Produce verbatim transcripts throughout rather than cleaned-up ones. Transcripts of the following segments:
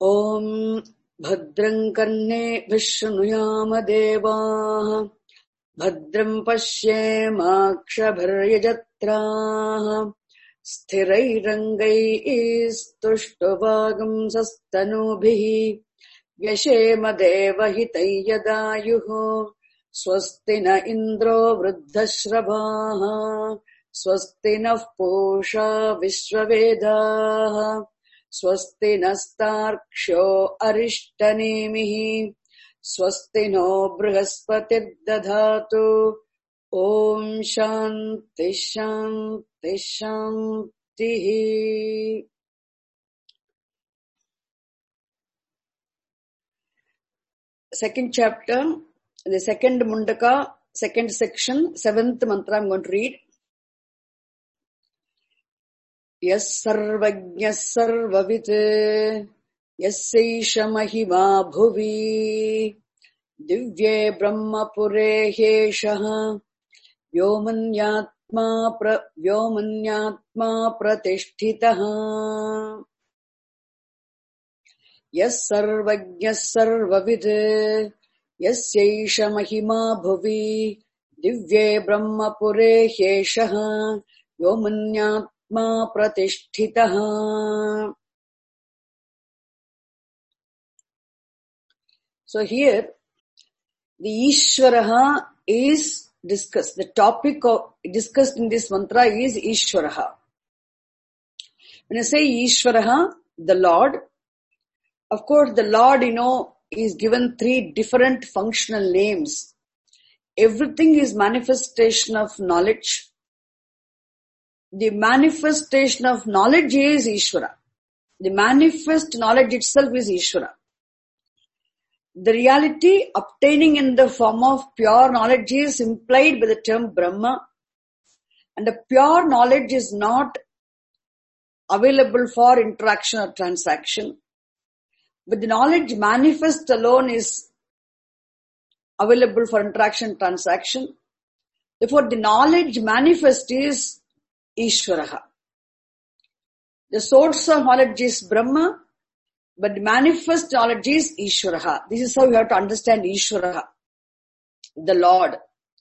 ॐ भद्रं कर्णेभिः शृणुयाम देवाः भद्रं पश्येमाक्षभिर्यजत्राः स्थिरैरङ्गैस्तुष्टुवागुंसस्तनूभिः व्यशेम देवहितै यदायुः स्वस्ति न इन्द्रो वृद्धश्रवाः स्वस्ति नः पूषा विश्ववेदाः स्वस्ति नस्तार्क्ष्यो अरिष्टनेमिः स्वस्ति नो बृहस्पतिर्दधातु ॐ शान्ति शान्ति शान्तिः. Second chapter, the second Mundaka, second section, seventh mantra I'm going to read. Yas sarvajñas sarvavit yasyaiša mahima bhuvi divye brahmapure heshah vyomanyatma pra vyomanyatma pratishtitah. Yas sarvajñas sarvavit yasyaiša mahima bhuvi divye brahmapure heshah vyomanyatma pratishtitah. So here the Ishvaraha is discussed. The topic of discussed in this mantra is Ishvaraha. When I say Ishvaraha, the Lord, of course the Lord, you know, is given three different functional names. Everything is manifestation of knowledge. The manifestation of knowledge is Ishvara. The manifest knowledge itself is Ishvara. The reality obtaining in the form of pure knowledge is implied by the term Brahma. And the pure knowledge is not available for interaction or transaction. But the knowledge manifest alone is available for interaction and transaction. Therefore, the knowledge manifest is Ishvaraha. The source of knowledge is Brahma, but the manifest knowledge is Ishvaraha. This is how you have to understand Ishvaraha, the Lord.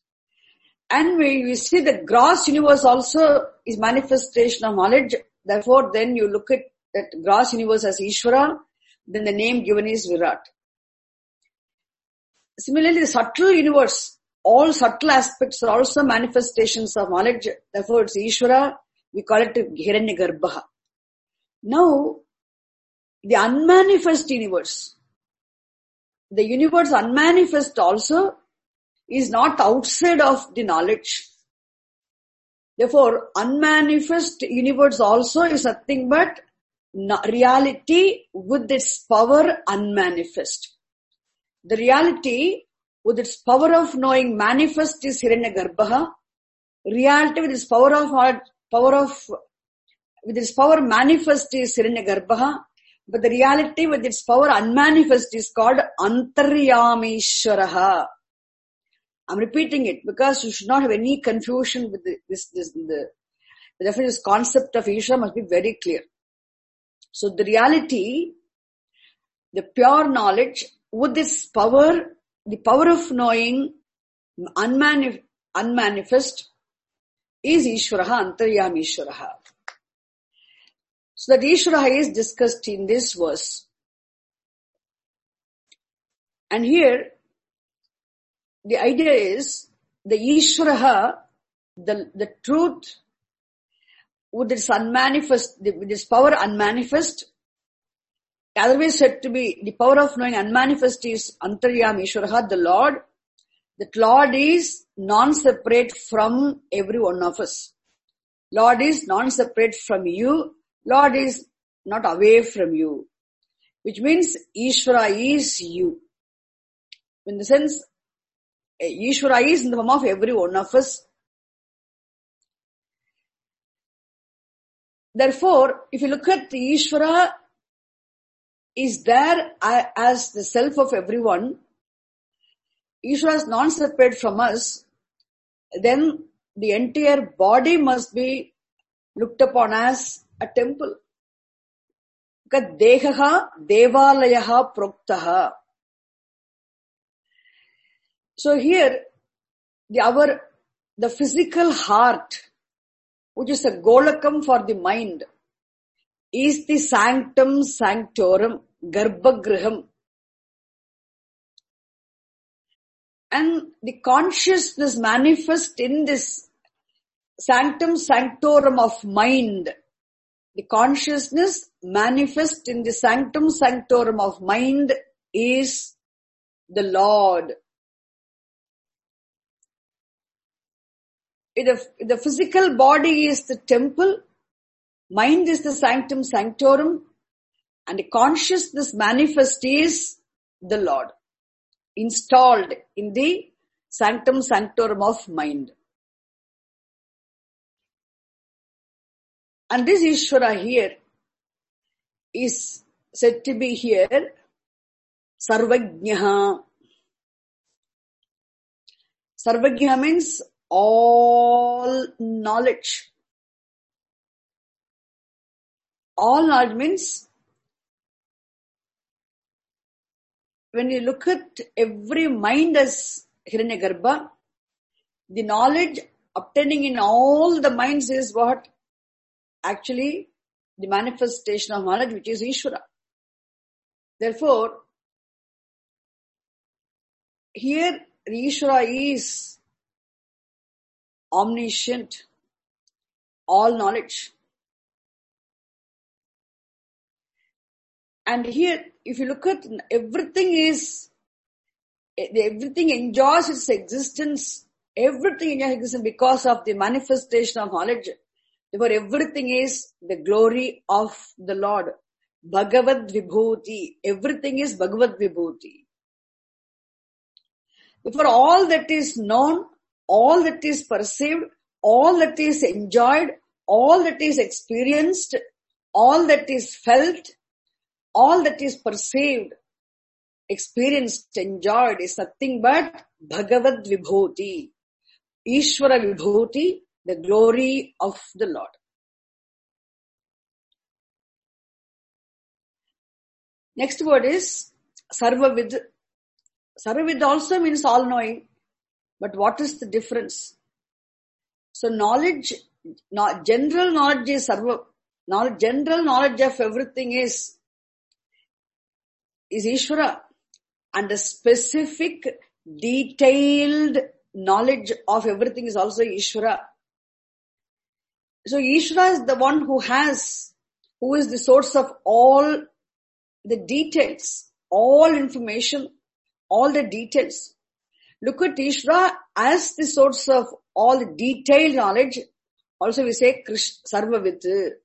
And when we see the gross universe also is manifestation of knowledge, therefore then you look at that gross universe as Ishvara, then the name given is Virat. Similarly, the subtle universe, all subtle aspects are also manifestations of knowledge. Therefore, it's Ishvara. We call it Hiranyagarbha. Now, the unmanifest universe, the universe unmanifest also is not outside of the knowledge. Therefore, unmanifest universe also is nothing but reality with its power unmanifest. The reality with its power of knowing manifest is Hiranyagarbha. Reality with its power of power of with its power manifest is Hiranyagarbha. But the reality with its power unmanifest is called Antaryamishvaraha. I'm repeating it because you should not have any confusion with the, this, this, the, therefore this concept of Ishvara must be very clear. So the reality, the pure knowledge with its power, the power of knowing unmanif- unmanifest is Ishvaraha, Antaryamishvaraha. So that Ishvaraha is discussed in this verse. And here, the idea is the Ishvaraha, the, the truth with its unmanifest, with its power unmanifest, otherwise said to be the power of knowing unmanifest is Antaryamishvaraha, the Lord. That Lord is non-separate from every one of us. Lord is non-separate from you. Lord is not away from you. Which means Ishvara is you. In the sense, Ishvara is in the form of every one of us. Therefore, if you look at the Ishvara is there as the self of everyone, Ishvara is non-separate from us, then the entire body must be looked upon as a temple. Because dehaha devalayaha proktaha. So here, the, our, the physical heart, which is a golakam for the mind, is the sanctum sanctorum, garbhagriham. And the consciousness manifest in this sanctum sanctorum of mind. The consciousness manifest in the sanctum sanctorum of mind is the Lord. The, the physical body is the temple, mind is the sanctum sanctorum, and the consciousness manifest is the Lord, installed in the sanctum sanctorum of mind. And this Ishvara here is said to be here Sarvajnaha. Sarvajnaha means all knowledge. All knowledge means when you look at every mind as Hiranyagarbha, the knowledge obtaining in all the minds is what? Actually, the manifestation of knowledge, which is Ishvara. Therefore, here the Ishvara is omniscient, all knowledge. And here, if you look at everything is, everything enjoys its existence, everything enjoys existence because of the manifestation of knowledge. Therefore, everything is the glory of the Lord. Bhagavad Vibhuti. Everything is Bhagavad Vibhuti. Therefore, all that is known, all that is perceived, all that is enjoyed, all that is experienced, all that is felt, all that is perceived, experienced, enjoyed is nothing but Bhagavad Vibhuti. Ishvara Vibhuti, the glory of the Lord. Next word is Sarvavid. Sarvavid also means all knowing. But what is the difference? So knowledge, not, general knowledge is Sarva. Knowledge, general knowledge of everything is, is Ishvara. And the specific, detailed knowledge of everything is also Ishvara. So Ishvara is the one who has, who is the source of all the details, all information, all the details. Look at Ishvara as the source of all the detailed knowledge. Also we say Sarvavid.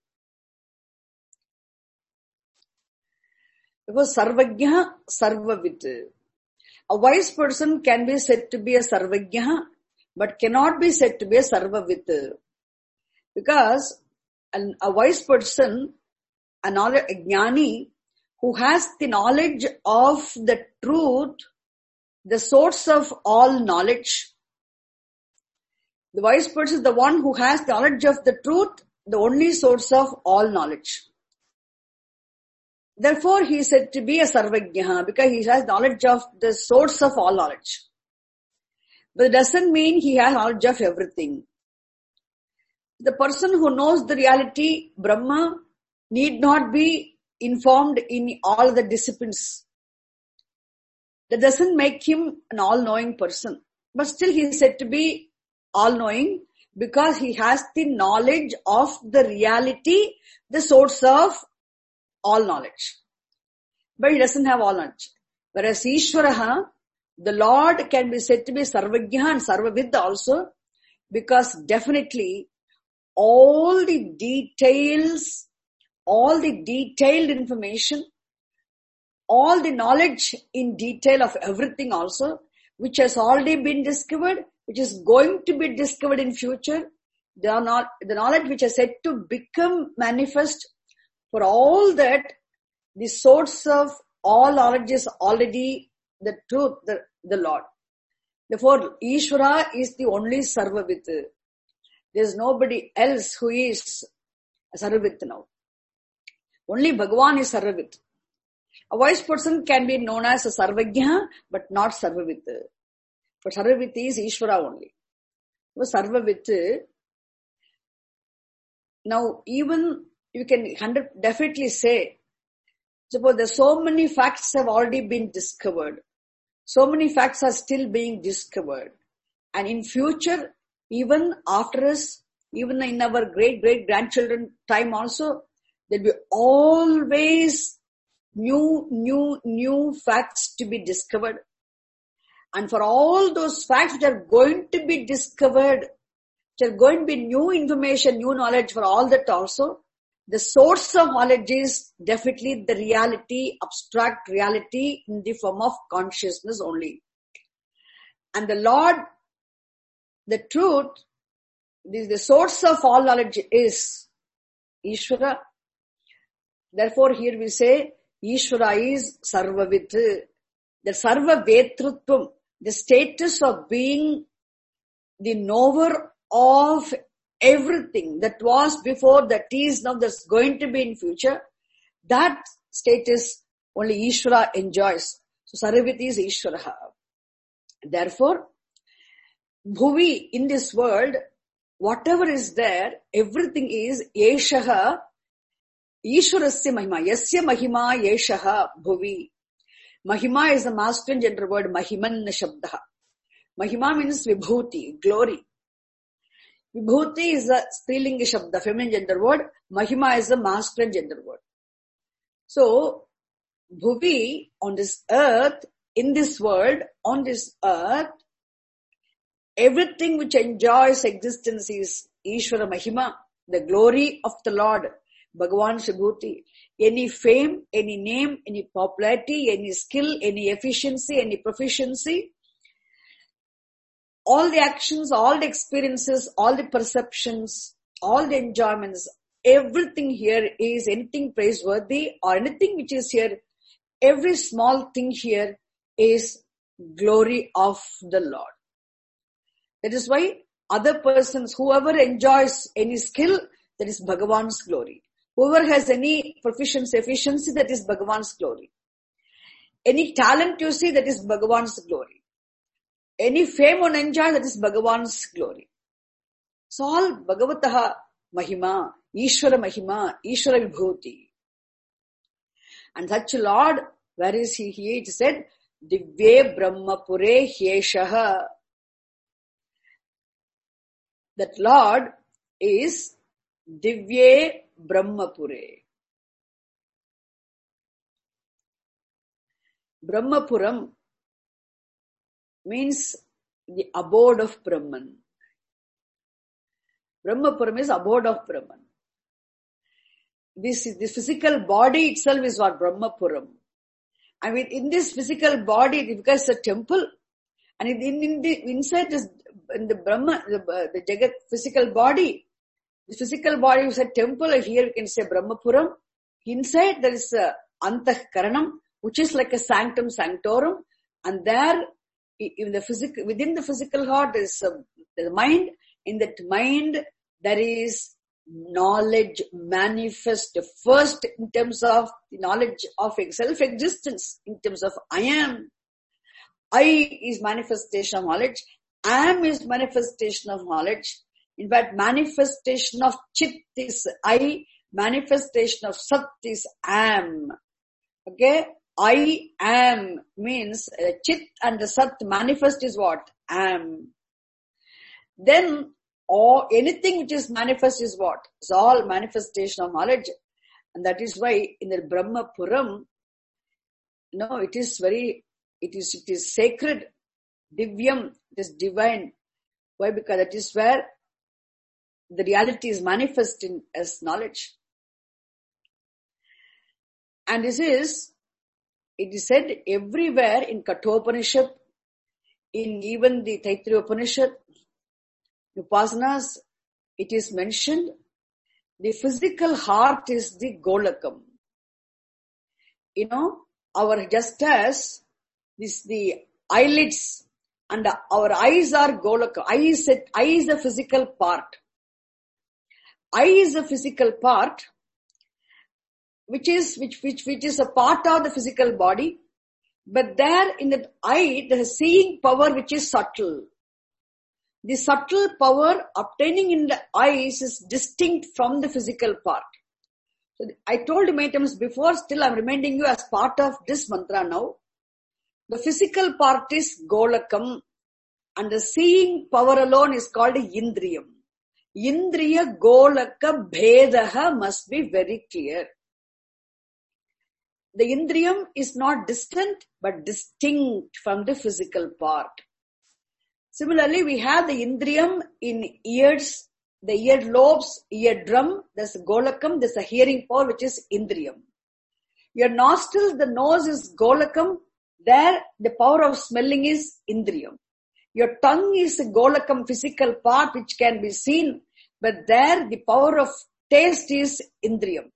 Because Sarvajna, Sarvavid. A wise person can be said to be a Sarvajna, but cannot be said to be a Sarvavid. Because a wise person, a knowledge, a jnani, who has the knowledge of the truth, the source of all knowledge. The wise person is the one who has the knowledge of the truth, the only source of all knowledge. Therefore, he is said to be a Sarvajna because he has knowledge of the source of all knowledge. But it doesn't mean he has knowledge of everything. The person who knows the reality, Brahma, need not be informed in all the disciplines. That doesn't make him an all-knowing person. But still he is said to be all-knowing because he has the knowledge of the reality, the source of all knowledge. But he doesn't have all knowledge. Whereas Ishvaraha, the Lord, can be said to be Sarvajna and Sarvavid also, because definitely all the details, all the detailed information, all the knowledge in detail of everything also, which has already been discovered, which is going to be discovered in future, they are not, the knowledge which is said to become manifest, for all that, the source of all knowledge is already the truth, the, the Lord. Therefore, Ishvara is the only Sarvavid. There is nobody else who is Sarvavid now. Only Bhagavan is Sarvavit. A wise person can be known as a Sarvajna, but not Sarvavit. But Sarvavit is Ishvara only. So Sarvavit, now even you can definitely say, suppose there so many facts have already been discovered. So many facts are still being discovered. And in future, even after us, even in our great great grandchildren time also, there will be always new, new, new facts to be discovered. And for all those facts which are going to be discovered, which are going to be new information, new knowledge for all that also, the source of knowledge is definitely the reality, abstract reality in the form of consciousness only. And the Lord, the truth, the, the source of all knowledge is Ishvara. Therefore here we say, Ishvara is Sarvavit. The Sarvavetrutvam, the status of being the knower of everything that was before, that is now, that's going to be in future, that status only Ishvara enjoys. So Sarvavit is Ishvara. Therefore, Bhuvi, in this world, whatever is there, everything is Yeshaha, Ishvarasya Mahima, Yasya Mahima Yeshaha Bhuvi. Mahima is the masculine gender word, Mahiman Shabdaha. Mahima means Vibhuti, glory. Vibhuti is a Strilinga Shabda, feminine gender word. Mahima is a masculine gender word. So, Bhuvi, on this earth, in this world, on this earth, everything which enjoys existence is Ishvara Mahima, the glory of the Lord, Bhagavan Vibhuti. Any fame, any name, any popularity, any skill, any efficiency, any proficiency, all the actions, all the experiences, all the perceptions, all the enjoyments, everything here is anything praiseworthy or anything which is here, every small thing here is glory of the Lord. That is why other persons, whoever enjoys any skill, that is Bhagavan's glory. Whoever has any proficiency, efficiency, that is Bhagavan's glory. Any talent you see, that is Bhagavan's glory. Any fame one enjoy, that is Bhagavan's glory. So all Bhagavataha Mahima, Ishvara Mahima, Ishvara Vibhuti. And such a Lord, where is he here? It said, Divye Brahmapure Hyeshaha. That Lord is Divye Brahmapure. Brahmapuram means the abode of Brahman. Brahmapuram is abode of Brahman. This, this physical body itself is what Brahmapuram. And within this physical body, it becomes a temple. And in, in the, inside this, in the Brahma, the, the Jagat physical body, the physical body is a temple. Here we can say Brahmapuram. Inside there is a Antahkaranam, which is like a sanctum sanctorum. And there, in the physical, within the physical heart is uh, the mind. In that mind, there is knowledge manifest first in terms of the knowledge of self-existence, in terms of I am. I is manifestation of knowledge. Am is manifestation of knowledge. In fact, manifestation of Chit is I, manifestation of Sat is Am. Okay? I am means uh, Chit and the Sat manifest is what? Am. Then, or anything which is manifest is what? It's all manifestation of knowledge. And that is why in the Brahmapuram, no, it is very, it is, it is sacred, Divyam, it is divine. Why? Because that is where the reality is manifest in as knowledge. And this is, it is said everywhere in Kathopanishad, in even the Taittiriya Upanishad, Upasanas, it is mentioned, the physical heart is the Golakam. You know, our, just as this, the eyelids and our eyes are Golakam. Eye is, a, eye is the physical part. Eye is a physical part, which is, which, which, which is a part of the physical body. But there in the eye, there is a seeing power which is subtle. The subtle power obtaining in the eyes is distinct from the physical part. So I told you many times before, still I'm reminding you as part of this mantra now. The physical part is Golakam and the seeing power alone is called Indriyam. Indriya Golaka Bhedaha must be very clear. The Indriyam is not distant but distinct from the physical part. Similarly, we have the Indriyam in ears, the ear lobes, eardrum, there's a Golakam, there's a hearing power which is Indriyam. Your nostrils, the nose is Golakam, there the power of smelling is Indriyam. Your tongue is a Golakam physical part which can be seen, but there the power of taste is Indriyam.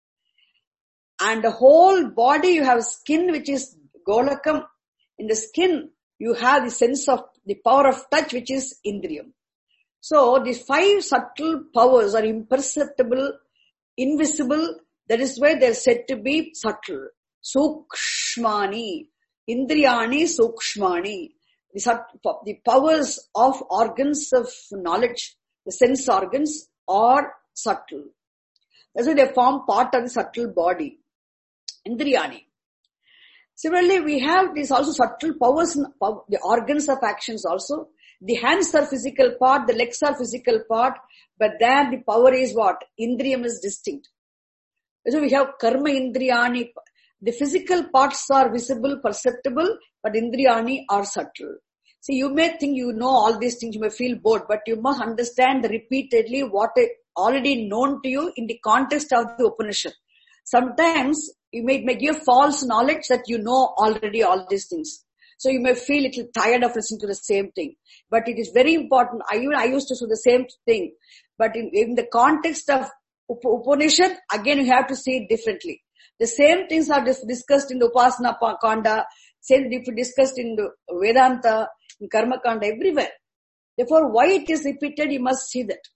And the whole body you have skin which is Golakam. In the skin you have the sense of the power of touch which is Indriyam. So the five subtle powers are imperceptible, invisible. That is why they are said to be subtle. Sukshmani. Indriyani Sukshmani. The, the powers of organs of knowledge, the sense organs are subtle. That's why they form part of the subtle body. Indriyani. Similarly, we have these also subtle powers, the organs of actions also. The hands are physical part, the legs are physical part, but there the power is what? Indriyam is distinct. So we have karma indriyani. The physical parts are visible, perceptible, but indriyani are subtle. See, you may think you know all these things, you may feel bored, but you must understand repeatedly what is already known to you in the context of the Upanishad. Sometimes you may, may give false knowledge that you know already all these things. So you may feel a little tired of listening to the same thing. But it is very important. I even I used to do the same thing. But in, in the context of Up- Upanishad, again you have to see it differently. The same things are dis- discussed in the Upasana Kanda, same discussed in the Vedanta, in Karma Kanda, everywhere. Therefore, why it is repeated, you must see that.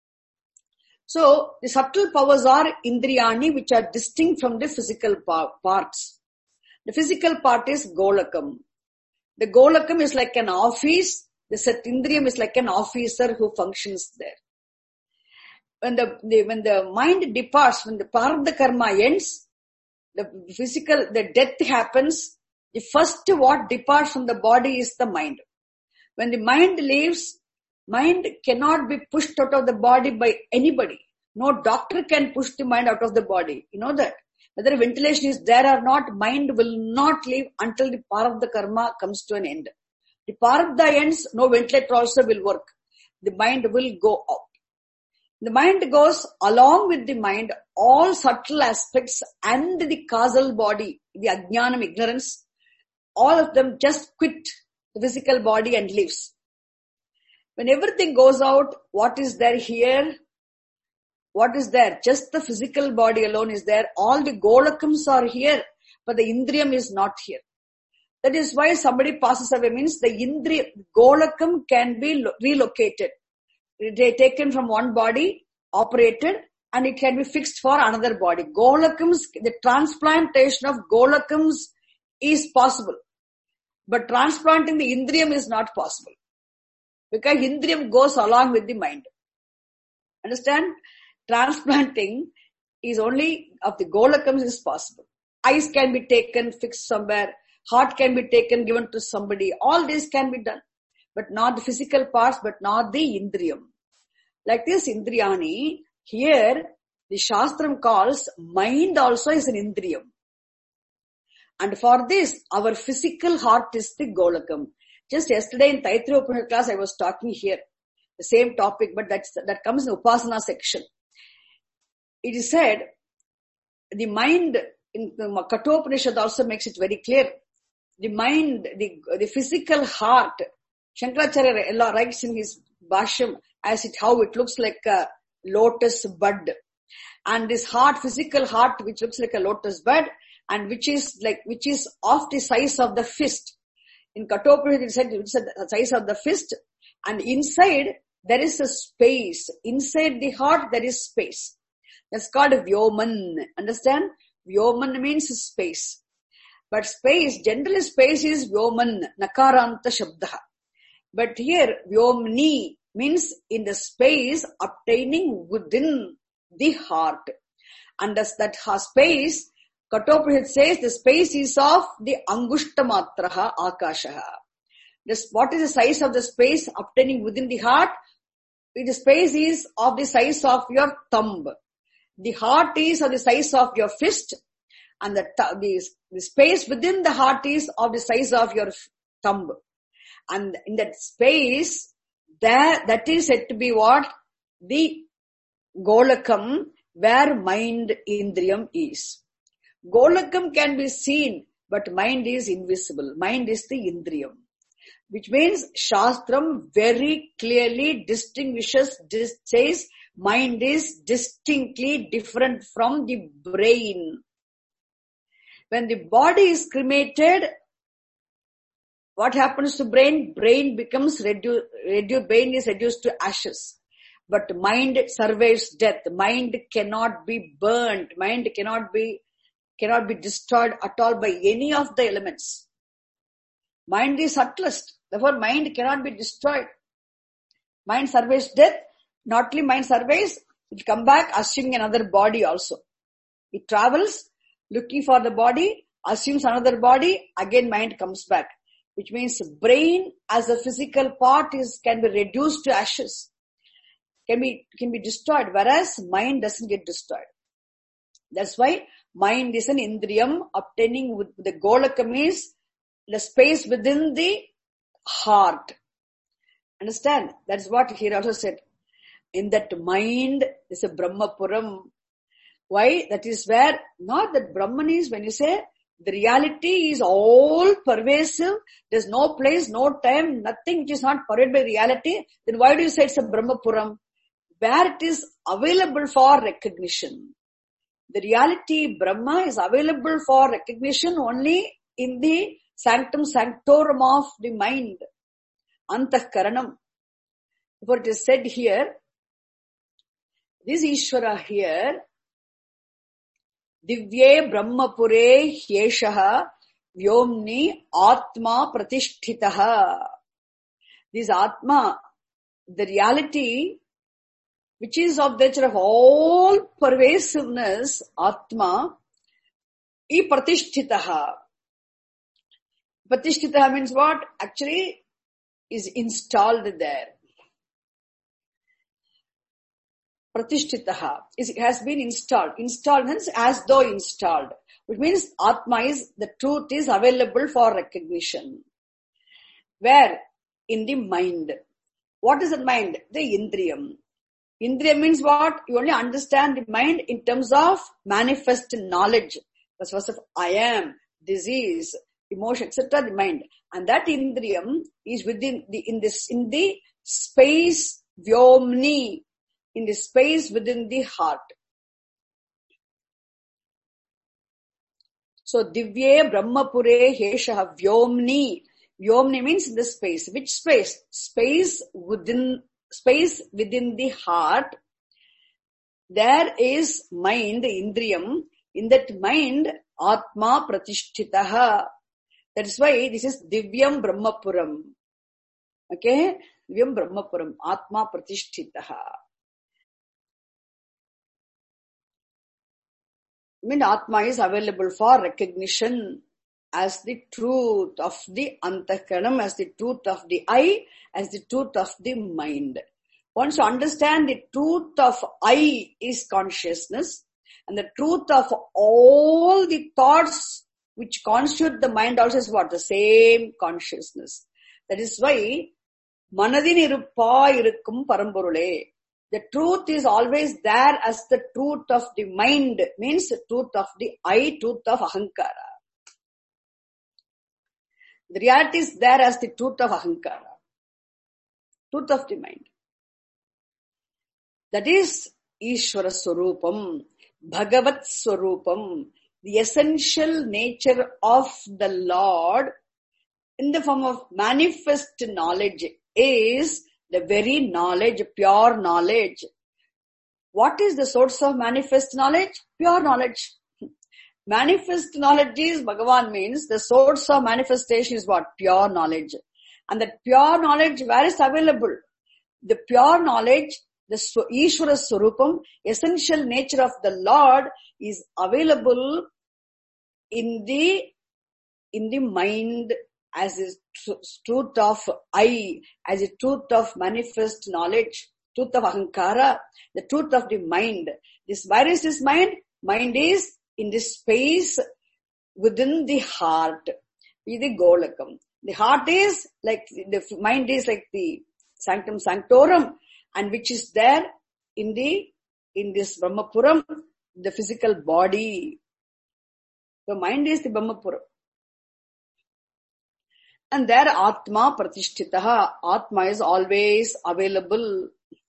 So, the subtle powers are Indriyani, which are distinct from the physical pa- parts. The physical part is Golakam. The Golakam is like an office. The Satindriyam is like an officer who functions there. When the, the when the mind departs, when the Prarabdha karma ends, the physical, the death happens, the first what departs from the body is the mind. When the mind leaves, mind cannot be pushed out of the body by anybody. No doctor can push the mind out of the body. You know that. Whether ventilation is there or not, mind will not leave until the Prarabdha karma comes to an end. The Prarabdha ends, no ventilator also will work. The mind will go out. The mind goes along with the mind, all subtle aspects and the causal body, the ajnanam, ignorance, all of them just quit the physical body and leaves. When everything goes out, what is there here? What is there? Just the physical body alone is there. All the golakams are here, but the indriyam is not here. That is why somebody passes away means the indriya, golakam can be relocated. It is taken from one body, operated, and it can be fixed for another body. Golakams, the transplantation of golakams is possible. But transplanting the indriyam is not possible. Because indriyam goes along with the mind. Understand? Transplanting is only of the golakams is possible. Eyes can be taken, fixed somewhere. Heart can be taken, given to somebody. All this can be done. But not the physical parts, but not the indriyam. Like this indriyani, here the Shastram calls mind also is an indriyam. And for this, our physical heart is the golakam. Just yesterday in Taittiriya Upanishad class, I was talking here. The same topic, but that's, that comes in Upasana section. It is said, the mind in the Kathopanishad also makes it very clear. The mind, the, the physical heart, Shankaracharya writes in his Bhashyam as it, how it looks like a lotus bud. And this heart, physical heart, which looks like a lotus bud, and which is like, which is of the size of the fist. In Kathopanishad it said, it's the size of the fist, and inside there is a space. Inside the heart there is space. That's called Vyoman. Understand? Vyoman means space. But space, generally space is Vyoman, Nakaranta Shabdaha. But here, Vyomni means in the space obtaining within the heart. And thus that space, Kathopanishad says the space is of the Angushta Matraha Akashaha. This, what is the size of the space obtaining within the heart? The space is of the size of your thumb. The heart is of the size of your fist. And the, the, the space within the heart is of the size of your thumb. And in that space, there, that is said to be what? The Golakam, where mind Indriyam is. Golakam can be seen, but mind is invisible. Mind is the Indriyam. Which means Shastram very clearly distinguishes, dis- says mind is distinctly different from the brain. When the body is cremated, what happens to brain? Brain becomes reduced, redu- brain is reduced to ashes. But mind survives death. Mind cannot be burnt. Mind cannot be, cannot be destroyed at all by any of the elements. Mind is subtlest. Therefore, mind cannot be destroyed. Mind survives death. Not only mind survives, it comes back assuming another body also. It travels, looking for the body, assumes another body, again mind comes back. Which means brain as a physical part is can be reduced to ashes, can be can be destroyed, whereas mind doesn't get destroyed. That's why mind is an Indriyam obtaining with the Golakam is the space within the heart. Understand? That's what he also said. In that mind is a Brahmapuram. Why? That is where, not that Brahman is, when you say, the reality is all pervasive, there's no place, no time, nothing which is not pervaded by reality, then why do you say it's a Brahmapuram? Where it is available for recognition. The reality, Brahma, is available for recognition only in the sanctum sanctorum of the mind. Antahkaranam. What it is said here, this Ishvara here, Divye Brahmapure Hyeshaha Vyomni Atma Pratishtitaha. This Atma, the reality, which is of the nature of all pervasiveness, Atma, I Pratishtitaha. Pratishtitaha means what? Actually is installed there. Pratishtitaha is, it has been installed. Installed means as though installed. Which means Atma is, the truth is available for recognition. Where? In the mind. What is the mind? The Indriyam. Indriyam means what? You only understand the mind in terms of manifest knowledge. That's first of I am, disease, emotion, et cetera. The mind. And that Indriyam is within the, in this, in the space Vyomni, in the space within the heart. So, Divye Brahmapure Heshaha Vyomni. Vyomni means in the space. Which space? Space within, space within the heart. There is mind, Indriyam. In that mind, Atma Pratishtitaha. That is why this is Divyam Brahmapuram. Okay? Divyam Brahmapuram. Atma Pratishtitaha. I mean, Atma is available for recognition as the truth of the Antahkaranam, as the truth of the I, as the truth of the mind. Once you understand the truth of I is consciousness, and the truth of all the thoughts which constitute the mind also is what? The same consciousness. That is why, Manadin iruppa irukkum paramporule. The truth is always there as the truth of the mind, means the truth of the I, truth of Ahankara. The reality is there as the truth of Ahankara, truth of the mind. That is Ishvara Swarupam, Bhagavat Swarupam, the essential nature of the Lord in the form of manifest knowledge is the very knowledge, pure knowledge, What is the source of manifest knowledge? Pure knowledge. Manifest knowledge is, Bhagavan means, the source of manifestation is what? Pure knowledge. And that pure knowledge, where is available? The pure knowledge, the Ishvara Swarupam, essential nature of the Lord is available in the, in the mind as a truth of I, as a truth of manifest knowledge, truth of Ahankara, the truth of the mind. This, where is this mind? Mind is in this space within the heart, the Golakam. The heart is like, the mind is like the Sanctum Sanctorum, and which is there in the, in this Brahmapuram, the physical body. The mind is the Brahmapuram. And there Atma Pratishtitaha, Atma is always available.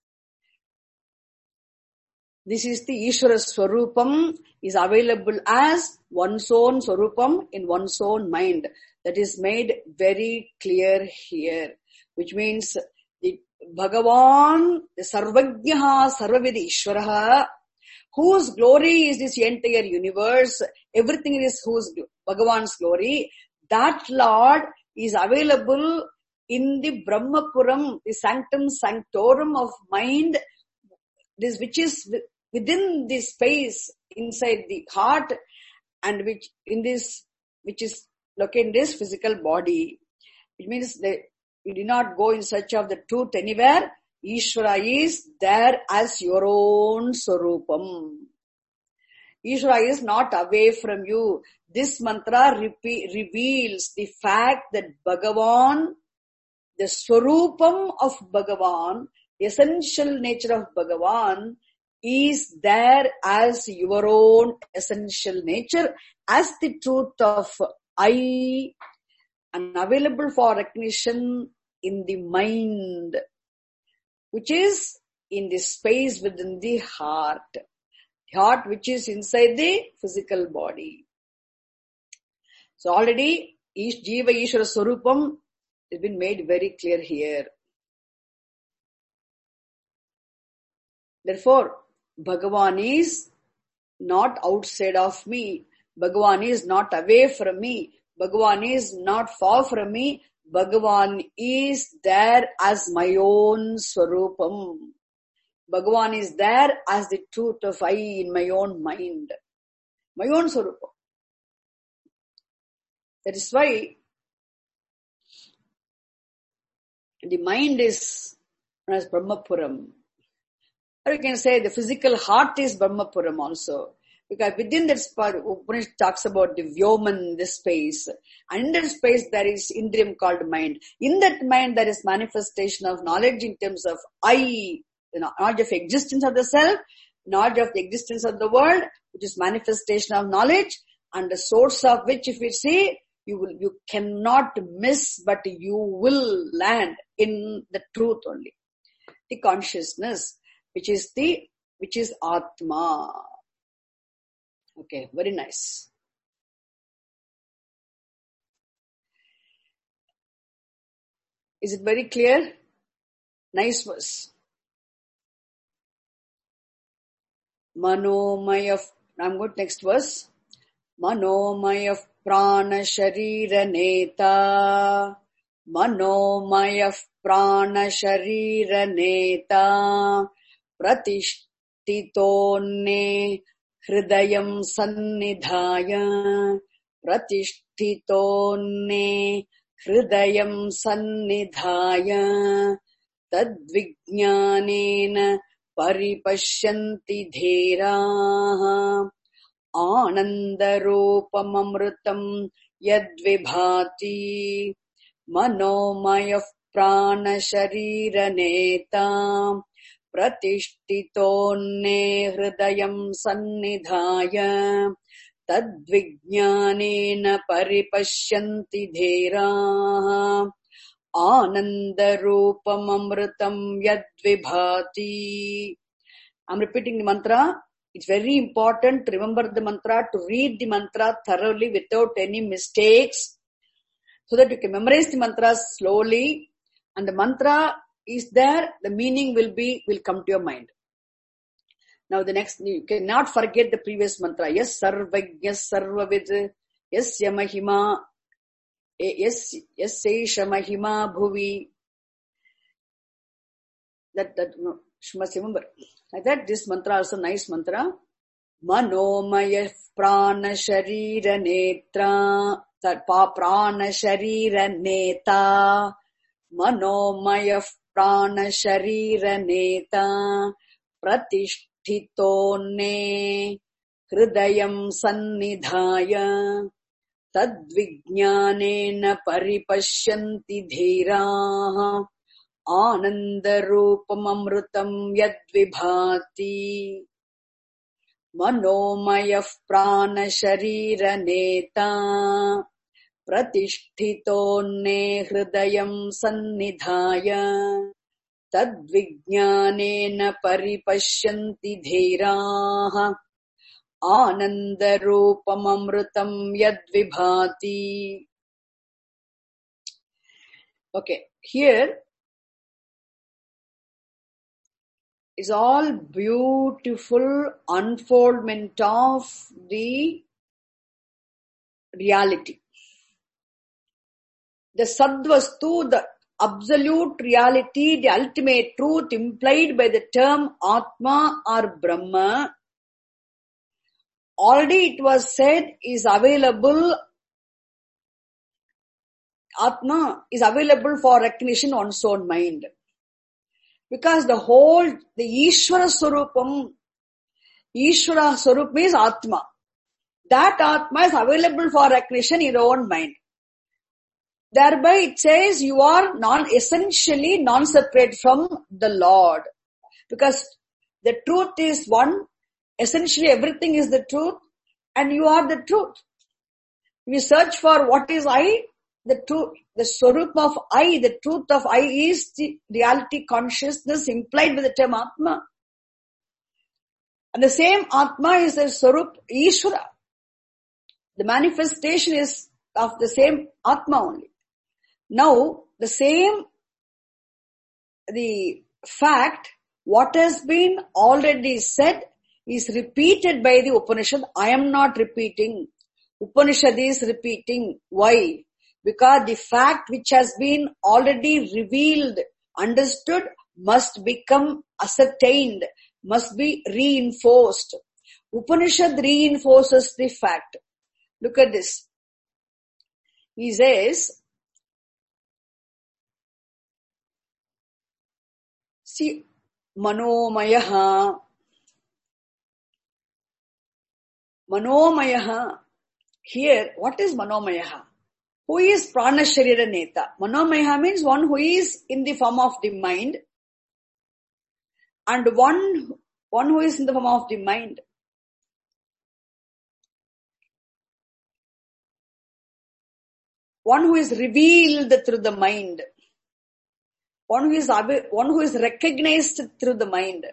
This is the Ishvara Swarupam, is available as one's own Swarupam in one's own mind. That is made very clear here, which means the Bhagavan, the Sarvajnaha, Sarvavida Ishvaraha, whose glory is this entire universe, everything is whose Bhagavan's glory, that Lord is available in the Brahmapuram, the Sanctum Sanctorum of mind, this which is within the space inside the heart, and which in this, which is located in this physical body. It means that you do not go in search of the truth anywhere. Ishvara is there as your own Swarupam. Ishvara is not away from you. This mantra repe- reveals the fact that Bhagavan, the Swarupam of Bhagavan, the essential nature of Bhagavan, is there as your own essential nature, as the truth of I, and available for recognition in the mind, which is in the space within the heart. The heart which is inside the physical body. So already, Jiva Ishvara Swarupam has been made very clear here. Therefore, Bhagavan is not outside of me. Bhagavan is not away from me. Bhagavan is not far from me. Bhagavan is there as my own Swarupam. Bhagavan is there as the truth of I in my own mind. My own Swarupam. That is why the mind is known as Brahmapuram. Or you can say the physical heart is Brahmapuram also. Because within that spot, Upanishad talks about the Vyoman, this space. And in that space there is Indriyam called mind. In that mind there is manifestation of knowledge in terms of I, the knowledge of existence of the self, knowledge of the existence of the world, which is manifestation of knowledge, and the source of which, if we see, you will, you cannot miss, but you will land in the truth only. The consciousness, which is the, which is Atma. Okay, very nice. Is it very clear? Nice verse. Manomaya, I'm going to next verse. Manomaya prana sharira neta. Manomaya prana sharira neta. Pratishtitone Hridayam sannidhaya. Pratishtitone Hridayam sannidhaya. Tadvijnanena Paripashyanti dheraha. Anandarupamamrutam yadvibhati. Manomaya prana sharira neta. Pratishtitone hridayam sannidhaya. Tadvijnanena paripashyanti dheraha. Anandarupamamrutam yadvibhati. I'm repeating the mantra. It's very important to remember the mantra, to read the mantra thoroughly without any mistakes, so that you can memorize the mantra slowly, and the mantra is there, the meaning will be, will come to your mind. Now the next, you cannot forget the previous mantra. Yes, sarvajna sarvavid, yes, yamahima, yes, yes, seisha mahima bhuvi. That, that, no, you must remember. Like that, this mantra also nice mantra. Manomaya prana sharira netra, that pa prana sharira neta, manomaya prana sharira neta, pratishtitone hridayam sannidhaya, tadvijnanena paripashyanti dhiraha, anandarupam amrutam yadvibhati. Manomaya prana sharira neta, pratishtitone hridayam sannidhaya, tadvijnanena paripashyanti dhiraha, anandarupam amrutam yadvibhati. Okay, here is all beautiful unfoldment of the reality. The Sadvastu, the absolute reality, the ultimate truth implied by the term Atma or Brahma, already it was said is available, Atma is available for recognition on one's own mind. Because the whole, the Ishvara Swarupam, Ishvara Swarup means Atma. That Atma is available for recognition in your own mind. Thereby it says you are non, essentially non-separate from the Lord. Because the truth is one, essentially everything is the truth, and you are the truth. We search for what is I, the truth, the Swarup of I, the truth of I is the reality consciousness implied by the term Atma. And the same Atma is the Swarup Ishvara. The manifestation is of the same Atma only. Now, the same, the fact, what has been already said is repeated by the Upanishad. I am not repeating. Upanishad is repeating. Why? Because the fact which has been already revealed, understood, must become ascertained, must be reinforced. Upanishad reinforces the fact. Look at this. He says, see, Manomayaha, Manomayaha. Here, what is Manomayaha? Who is Prana Sharira Neta? Manomayaha means one who is in the form of the mind, and one, one who is in the form of the mind. One who is revealed through the mind. One who is, one who is recognized through the mind.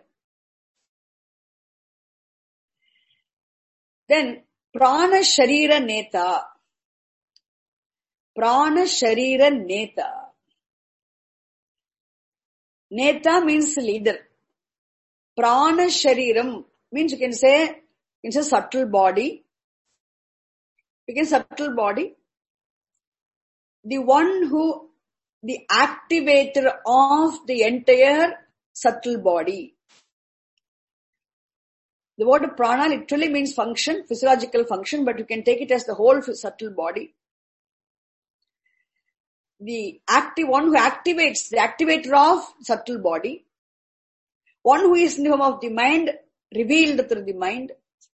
Then, Prana Sharira Neta. Prana Sharira Neta. Neta means leader. Prana Shariram means you can say it's a subtle body. You can say subtle body. The one who, the activator of the entire subtle body. The word prana literally means function, physiological function, but you can take it as the whole subtle body. The active one who activates, the activator of subtle body. One who is in the form of the mind, revealed through the mind.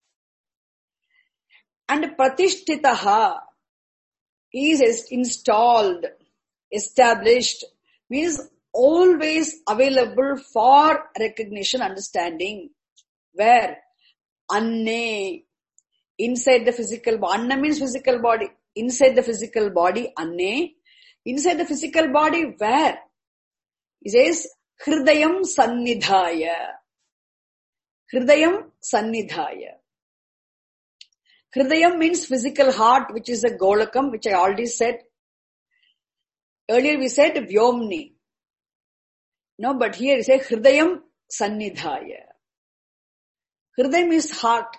And pratishtitaha, he is installed, established, means always available for recognition, understanding. Where? Anne, inside the physical body. Anna means physical body. Inside the physical body, Anne. Inside the physical body, where? He says, Hridayam Sannidhaya. Hridayam Sannidhaya. Hridayam means physical heart, which is a Golakam, which I already said. Earlier we said Vyomni. No, but here we say Hridayam Sannidhaya. Hridayam is heart.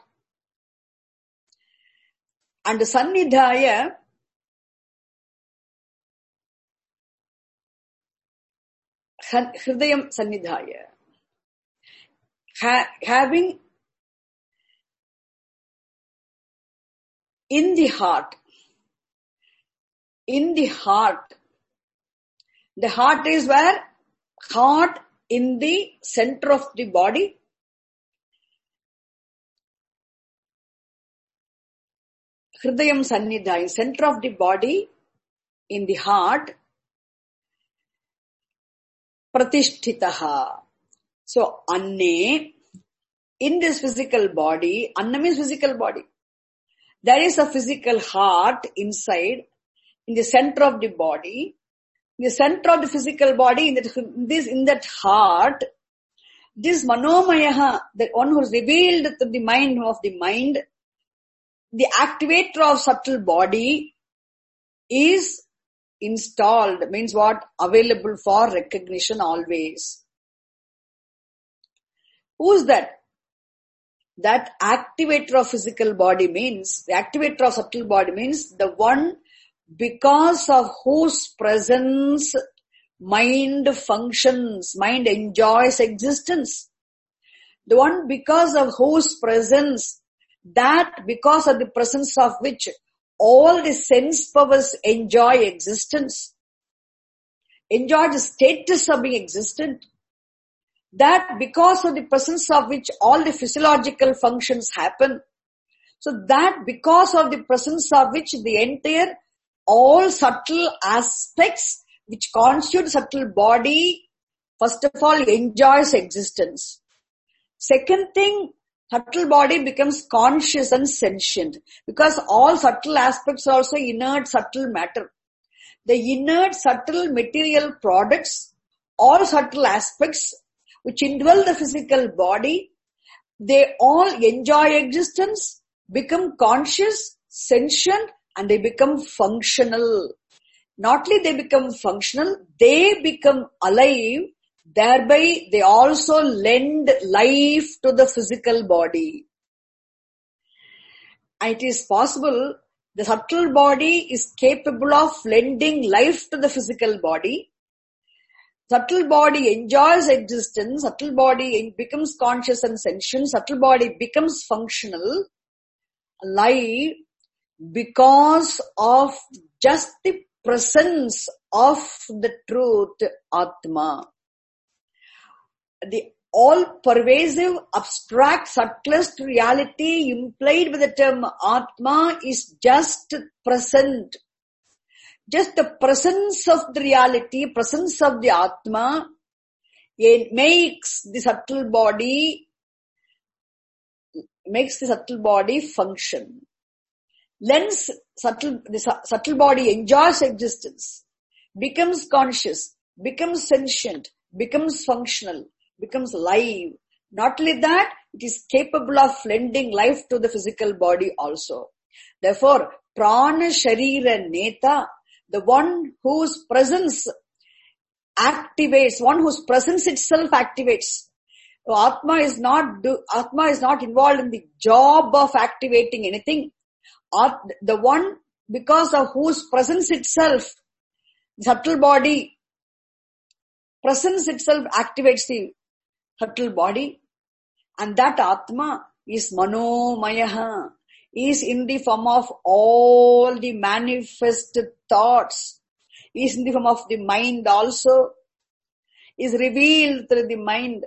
And Sannidhaya, Hridayam Sannidhaya, ha- having in the heart, in the heart, the heart is where? Heart in the center of the body. Hridayam Sannidhaya, center of the body, in the heart. Pratishtitaha. So, Anne, in this physical body, Anna means physical body. There is a physical heart inside, in the center of the body. In the center of the physical body, in that, this, in that heart, this Manomayaha, that one who is revealed to the mind of the mind, the activator of subtle body is installed, means what? Available for recognition always. Who's that? That activator of physical body means, the activator of subtle body means the one because of whose presence mind functions, mind enjoys existence. The one because of whose presence, that because of the presence of which all the sense powers enjoy existence, enjoy the status of being existent, that because of the presence of which all the physiological functions happen, so that because of the presence of which the entire, all subtle aspects which constitute subtle body, first of all enjoys existence. Second thing, subtle body becomes conscious and sentient, because all subtle aspects are also inert subtle matter. The inert subtle material products, all subtle aspects which indwell the physical body, they all enjoy existence, become conscious, sentient, and they become functional. Not only they become functional, they become alive. Thereby, they also lend life to the physical body. It is possible, the subtle body is capable of lending life to the physical body. Subtle body enjoys existence, subtle body becomes conscious and sentient, subtle body becomes functional, alive, because of just the presence of the truth, Atma. The all-pervasive, abstract, subtlest reality implied by the term Atma is just present. Just the presence of the reality, presence of the Atma, it makes the subtle body, makes the subtle body function. Lens, subtle, the subtle body enjoys existence, becomes conscious, becomes sentient, becomes functional, becomes live. Not only that, it is capable of lending life to the physical body also. Therefore, Prana Sharira Neta, the one whose presence activates, one whose presence itself activates. So Atma is not do, Atma is not involved in the job of activating anything. The one because of whose presence itself, the subtle body, presence itself activates the subtle body, and that Atma is Manomayaha, is in the form of all the manifest thoughts, is in the form of the mind also, is revealed through the mind.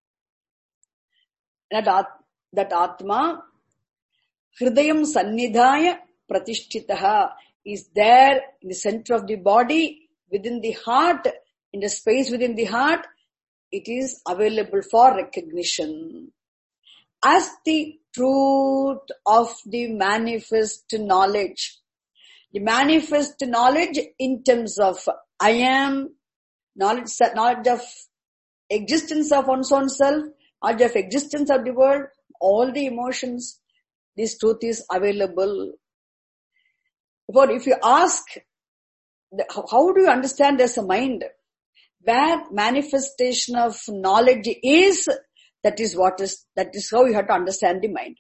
That, that Atma, Hridayam Sannidhaya Pratishtitaha, is there in the center of the body, within the heart, in the space within the heart. It is available for recognition as the truth of the manifest knowledge. The manifest knowledge in terms of I am, knowledge, knowledge of existence of one's own self, knowledge of existence of the world, all the emotions, this truth is available. Therefore, if you ask, how do you understand there's a mind? Where manifestation of knowledge is, That is what is, that is how you have to understand the mind.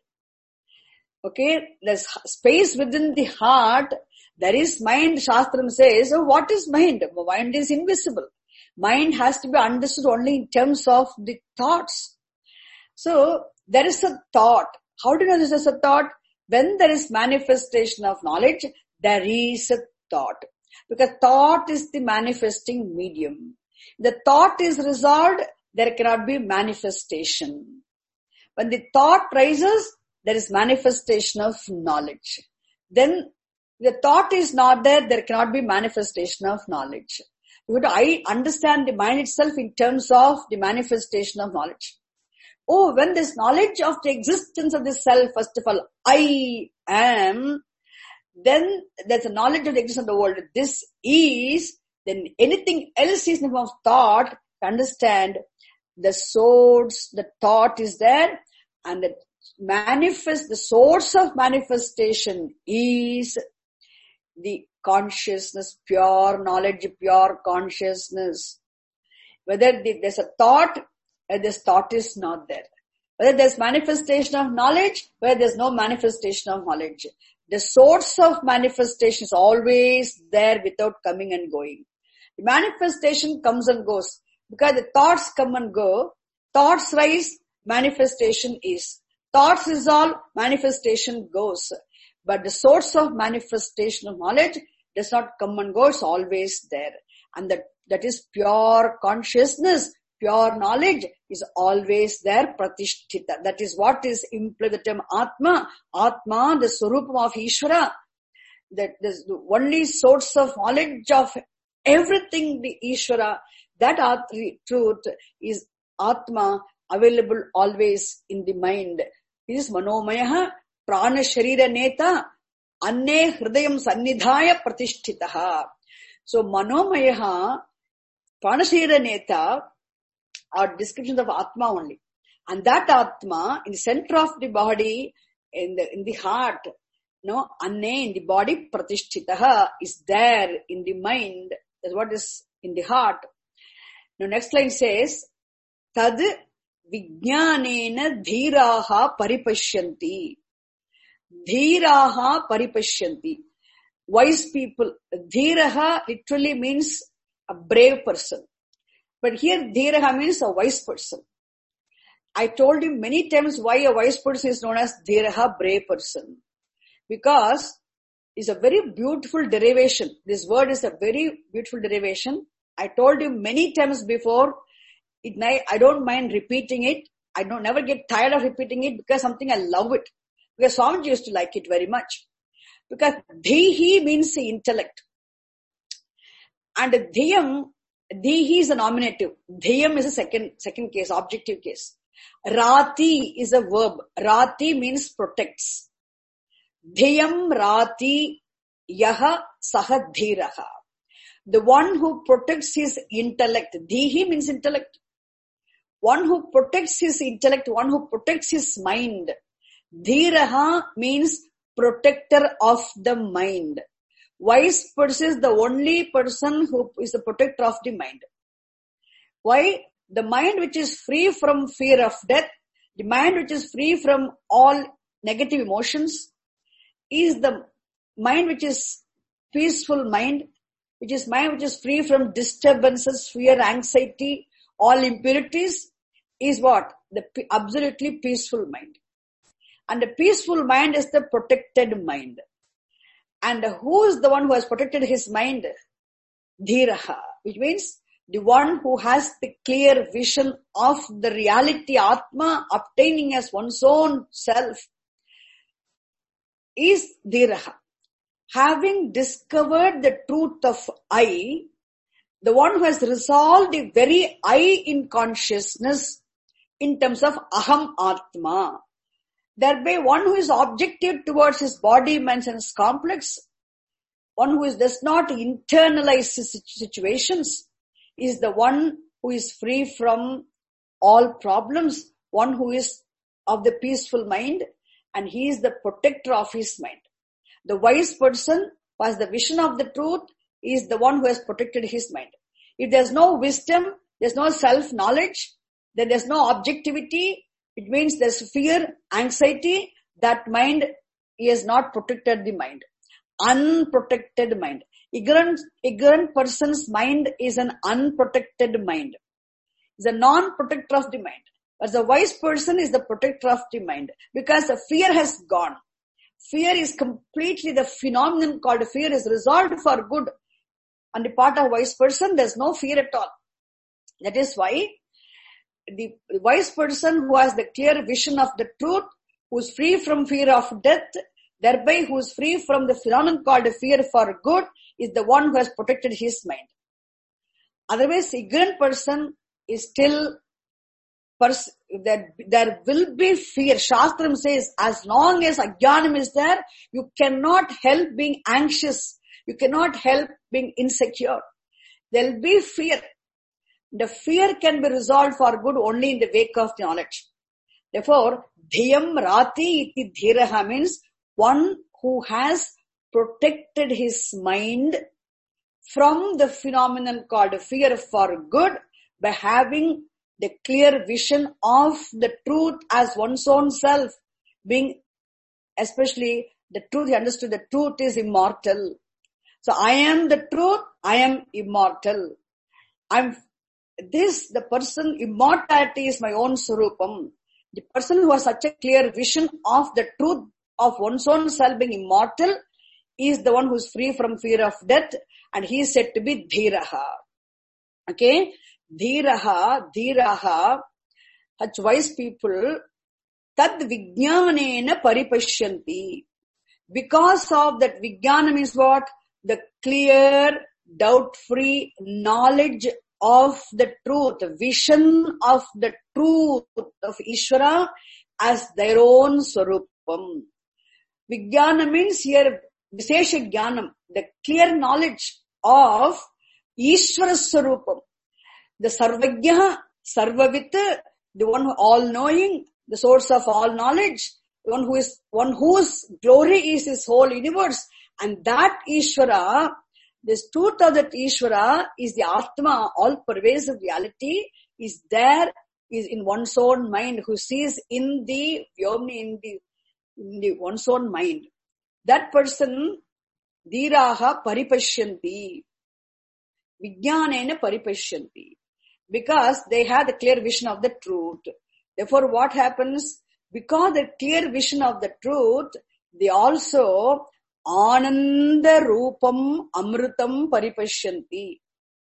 Okay, there's space within the heart. There is mind. Shastram says, oh, what is mind? Mind is invisible. Mind has to be understood only in terms of the thoughts. So, there is a thought. How do you know this is a thought? When there is manifestation of knowledge, there is a thought. Because thought is the manifesting medium. The thought is resolved, there cannot be manifestation. When the thought rises, there is manifestation of knowledge. Then the thought is not there, there cannot be manifestation of knowledge. You have to I understand the mind itself in terms of the manifestation of knowledge. Oh, when this knowledge of the existence of the self, first of all, I am, then there's a knowledge of the existence of the world. This is, then anything else is in the form of thought. To understand the source, the thought is there, and the manifest, the source of manifestation is the consciousness, pure knowledge, pure consciousness. Whether there's a thought, whether this thought is not there. Whether there's manifestation of knowledge, whether there's no manifestation of knowledge. The source of manifestation is always there without coming and going. The manifestation comes and goes. Because the thoughts come and go, thoughts rise, manifestation is. Thoughts resolve, manifestation goes. But the source of manifestation of knowledge does not come and go, it's always there. And that, that is pure consciousness, pure knowledge is always there, pratishtita. That is what is implied, the term Atma. Atma, the Swarupam of Ishvara. That is the only source of knowledge of everything, the Ishvara. That truth is Atma, available always in the mind. This is Manomayaha, Prana Sharira Neta, Anne Hridayam Sannidhaya Pratishtitaha. So Manomayaha, Prana Sharira Neta are descriptions of Atma only. And that Atma, in the center of the body, in the, in the heart, no, Anne, in the body, Pratishtitaha, is there in the mind. That's what is in the heart. Now next line says, Tad vijnanena dhiraha paripashyanti. Dhiraha paripashyanti. Wise people. Dhiraha literally means a brave person. But here dhiraha means a wise person. I told you many times why a wise person is known as dhiraha, brave person. Because it's a very beautiful derivation. This word is a very beautiful derivation. I told you many times before, it, I don't mind repeating it. I don't never get tired of repeating it because something I love it. Because Swamiji used to like it very much. Because dhihi means the intellect. And dhiyam, dhihi is a nominative. Dhiyam is a second, second case, objective case. Rati is a verb. Rati means protects. Dhiyam rati yaha saha dhiraha. The one who protects his intellect. Dhihi means intellect. One who protects his intellect, one who protects his mind. Dhiraha means protector of the mind. Wise person is the only person who is the protector of the mind. Why? The mind which is free from fear of death, the mind which is free from all negative emotions, is the mind which is peaceful mind, which is mind which is free from disturbances, fear, anxiety, all impurities, is what? The absolutely peaceful mind. And the peaceful mind is the protected mind. And who is the one who has protected his mind? Dhiraha, which means the one who has the clear vision of the reality, Atma, obtaining as one's own self, is Dhiraha. Having discovered the truth of I, the one who has resolved the very I in consciousness in terms of Aham Atma, thereby one who is objective towards his body, mind, sense complex, one who is, does not internalize his situations, is the one who is free from all problems, one who is of the peaceful mind, and he is the protector of his mind. The wise person who has the vision of the truth is the one who has protected his mind. If there's no wisdom, there's no self-knowledge, then there's no objectivity. It means there's fear, anxiety. That mind is not protected the mind. Unprotected mind. Ignorant, ignorant person's mind is an unprotected mind. It's a non-protector of the mind. But the wise person is the protector of the mind because the fear has gone. Fear is completely the phenomenon called fear is resolved for good. On the part of wise person, there's no fear at all. That is why the wise person who has the clear vision of the truth, who is free from fear of death, thereby who is free from the phenomenon called fear for good, is the one who has protected his mind. Otherwise, ignorant person is still, pers- there, there will be fear. Shastram says, as long as ajnanam is there, you cannot help being anxious. You cannot help being insecure. There will be fear. The fear can be resolved for good only in the wake of knowledge. Therefore, dhiyam rati iti dhiraha means one who has protected his mind from the phenomenon called fear for good by having the clear vision of the truth as one's own self, being especially the truth. He understood the truth is immortal. So I am the truth, I am immortal. I'm this, the person, immortality is my own sarupam. The person who has such a clear vision of the truth of one's own self being immortal is the one who is free from fear of death, and he is said to be dhiraha. Okay? Dhiraha, dhiraha, such wise people, tad vijnanena paripashyanti. Because of that, vijnana means what? The clear, doubt-free knowledge of the truth, vision of the truth of Ishvara as their own sarupam. Vijnana means here Vishesha Jnanam, the clear knowledge of Ishvara sarupam. The Sarvajna, Sarvavit, the one who all-knowing, the source of all knowledge, the one who is, one whose glory is his whole universe. And that Ishvara, this truth of that Ishvara is the Atma, all-pervasive reality, is there, is in one's own mind, who sees in the Vyomni, in the, in the one's own mind. That person, dhiraha paripashyanti, vijnanena paripashyanti, because they have the clear vision of the truth. Therefore, what happens? Because the clear vision of the truth, they also Ananda Rupam Amrutam Paripashyanti.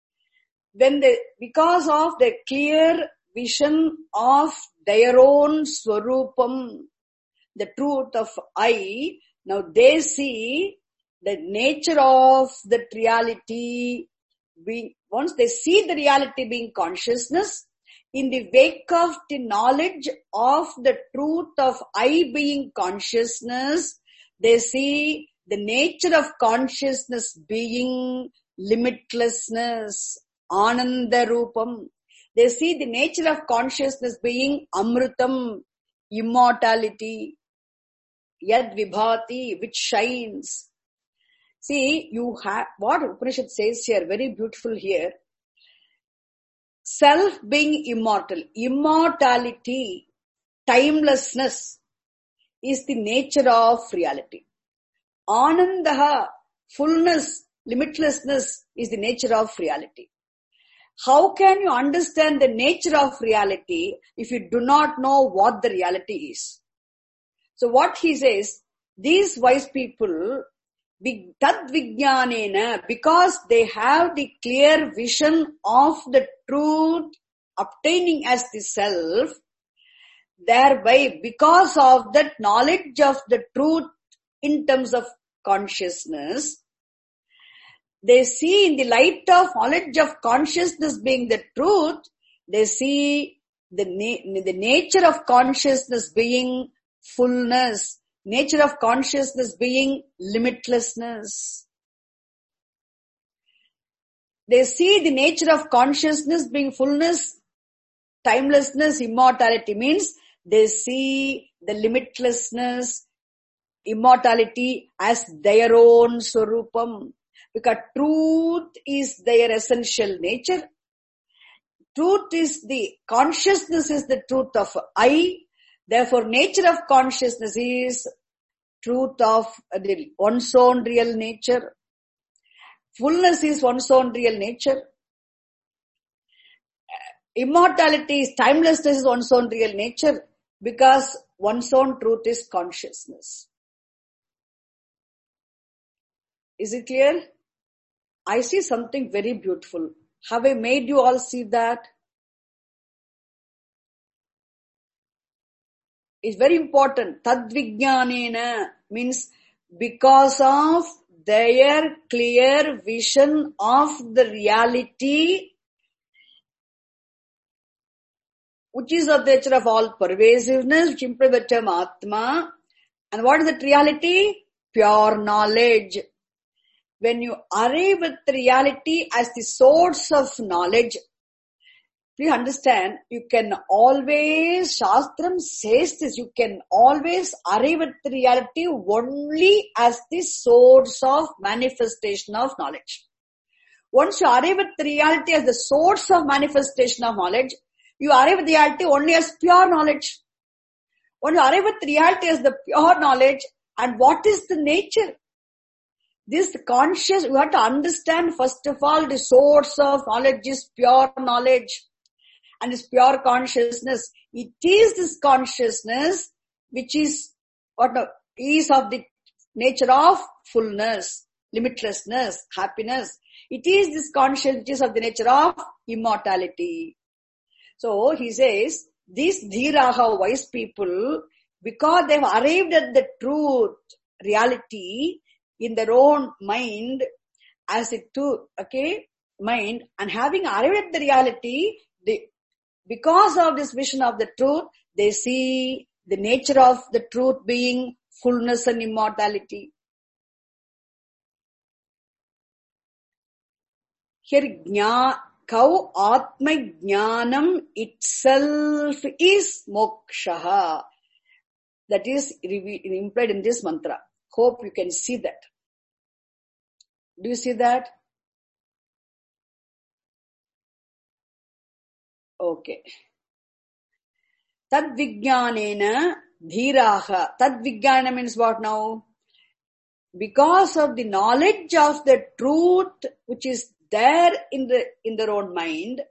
When they, because of the clear vision of their own Swarupam, the truth of I, now they see the nature of that reality. We, once they see the reality being consciousness, in the wake of the knowledge of the truth of I being consciousness, they see the nature of consciousness being limitlessness, Ananda Rupam. They see the nature of consciousness being Amrutam, immortality, Yad Vibhati, which shines. See, you have, what Upanishad says here, very beautiful here. Self being immortal, immortality, timelessness is the nature of reality. Anandaha, fullness, limitlessness is the nature of reality. How can you understand the nature of reality if you do not know what the reality is? So what he says, these wise people, tad vijnanena, because they have the clear vision of the truth obtaining as the self, thereby, because of that knowledge of the truth in terms of consciousness, they see in the light of knowledge of consciousness being the truth, they see the, na- the nature of consciousness being fullness, nature of consciousness being limitlessness. They see the nature of consciousness being fullness, timelessness, immortality means they see the limitlessness, immortality as their own Swarupam. Because truth is their essential nature. truth is the, consciousness is the truth of I. Therefore, nature of consciousness is truth of the one's own real nature. Fullness is one's own real nature. Immortality is, timelessness is one's own real nature, because one's own truth is consciousness. Is it clear? I see something very beautiful. Have I made you all see that? It's very important. Tadvijnanena means because of their clear vision of the reality, which is of the nature of all pervasiveness, which implies the term Atma. And what is that reality? Pure knowledge. When you arrive at the reality as the source of knowledge, please understand, you can always, Shastram says this, you can always arrive at the reality only as the source of manifestation of knowledge. Once you arrive at the reality as the source of manifestation of knowledge, you arrive at the reality only as pure knowledge. When you arrive at the reality as the pure knowledge, and what is the nature? This conscious, you have to understand first of all the source of knowledge is pure knowledge. And this pure consciousness, it is this consciousness which is what is of the nature of fullness, limitlessness, happiness. It is this consciousness which is of the nature of immortality. So he says, these dhiraha, wise people, because they have arrived at the truth, reality in their own mind, as the truth, okay, mind, and having arrived at the reality, they, because of this vision of the truth, they see the nature of the truth being fullness and immortality. Here, jna, kau atma jnanam itself is moksha. That is implied in this mantra. Hope you can see that. Do you see that? Okay. Tad vijnanena dhiraha. Tad vijnana means what now? Because of the knowledge of the truth which is there in the in their own mind,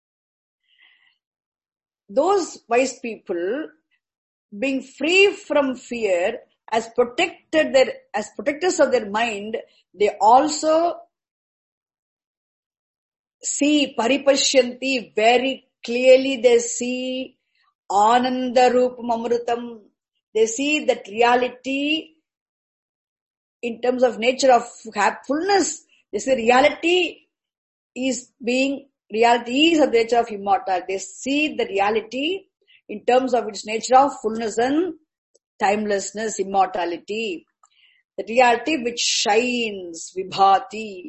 those wise people, being free from fear, as protected their as protectors of their mind, they also see paripashyanti very clearly. They see ananda rupam amrutam. They see that reality in terms of nature of fullness. They see reality is being, reality is of the nature of immortality. They see the reality in terms of its nature of fullness and timelessness, immortality. The reality which shines, vibhati.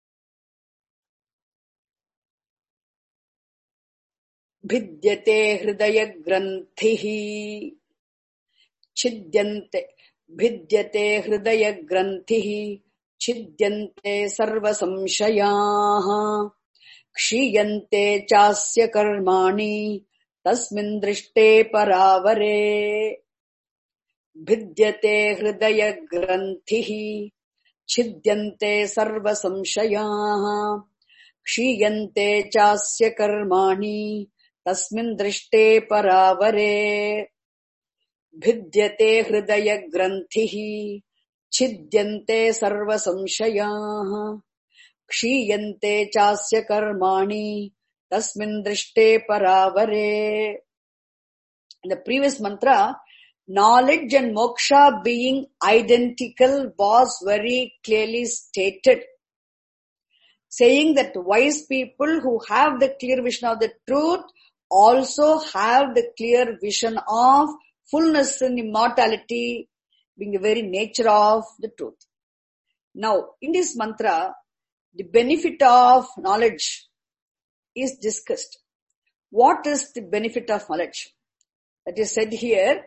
Bhidyate hridaya granthihi. Chidyante. Bhidyate hridaya granthihi. Chidyante sarva samshayaha. Kshiyante chasya karmani. Tasmin drishte paravare. Bhidyate hridaya granthihi. Chidyante sarva samshayaha. Kshiyante chasya karmani. Tasmin drishte paravare. Bhidyate hridaya granthihi. Chidyante sarva samshayaha. Kshiyante chasya karmani. Tasmin drishte paravare. In the previous mantra, knowledge and moksha being identical was very clearly stated, saying that wise people who have the clear vision of the truth also have the clear vision of fullness and immortality being the very nature of the truth. Now, in this mantra, the benefit of knowledge is discussed. What is the benefit of knowledge? That is said here,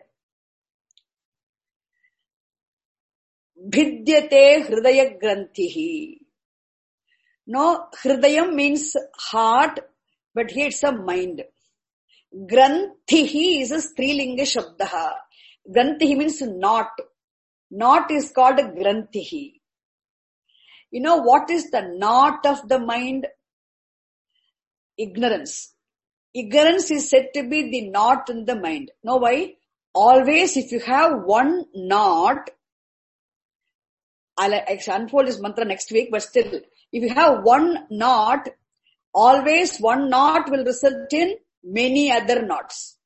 Bhidyate hridaya granthihi. No, hridayam means heart, but here it's a mind. Grantihi is a strilinga shabdaha. Grantihi means knot. Knot is called a grantihi. You know what is the knot of the mind? Ignorance. Ignorance is said to be the knot in the mind. Know why? Always if you have one knot, I'll unfold this mantra next week, but still, if you have one knot, always one knot will result in many other knots.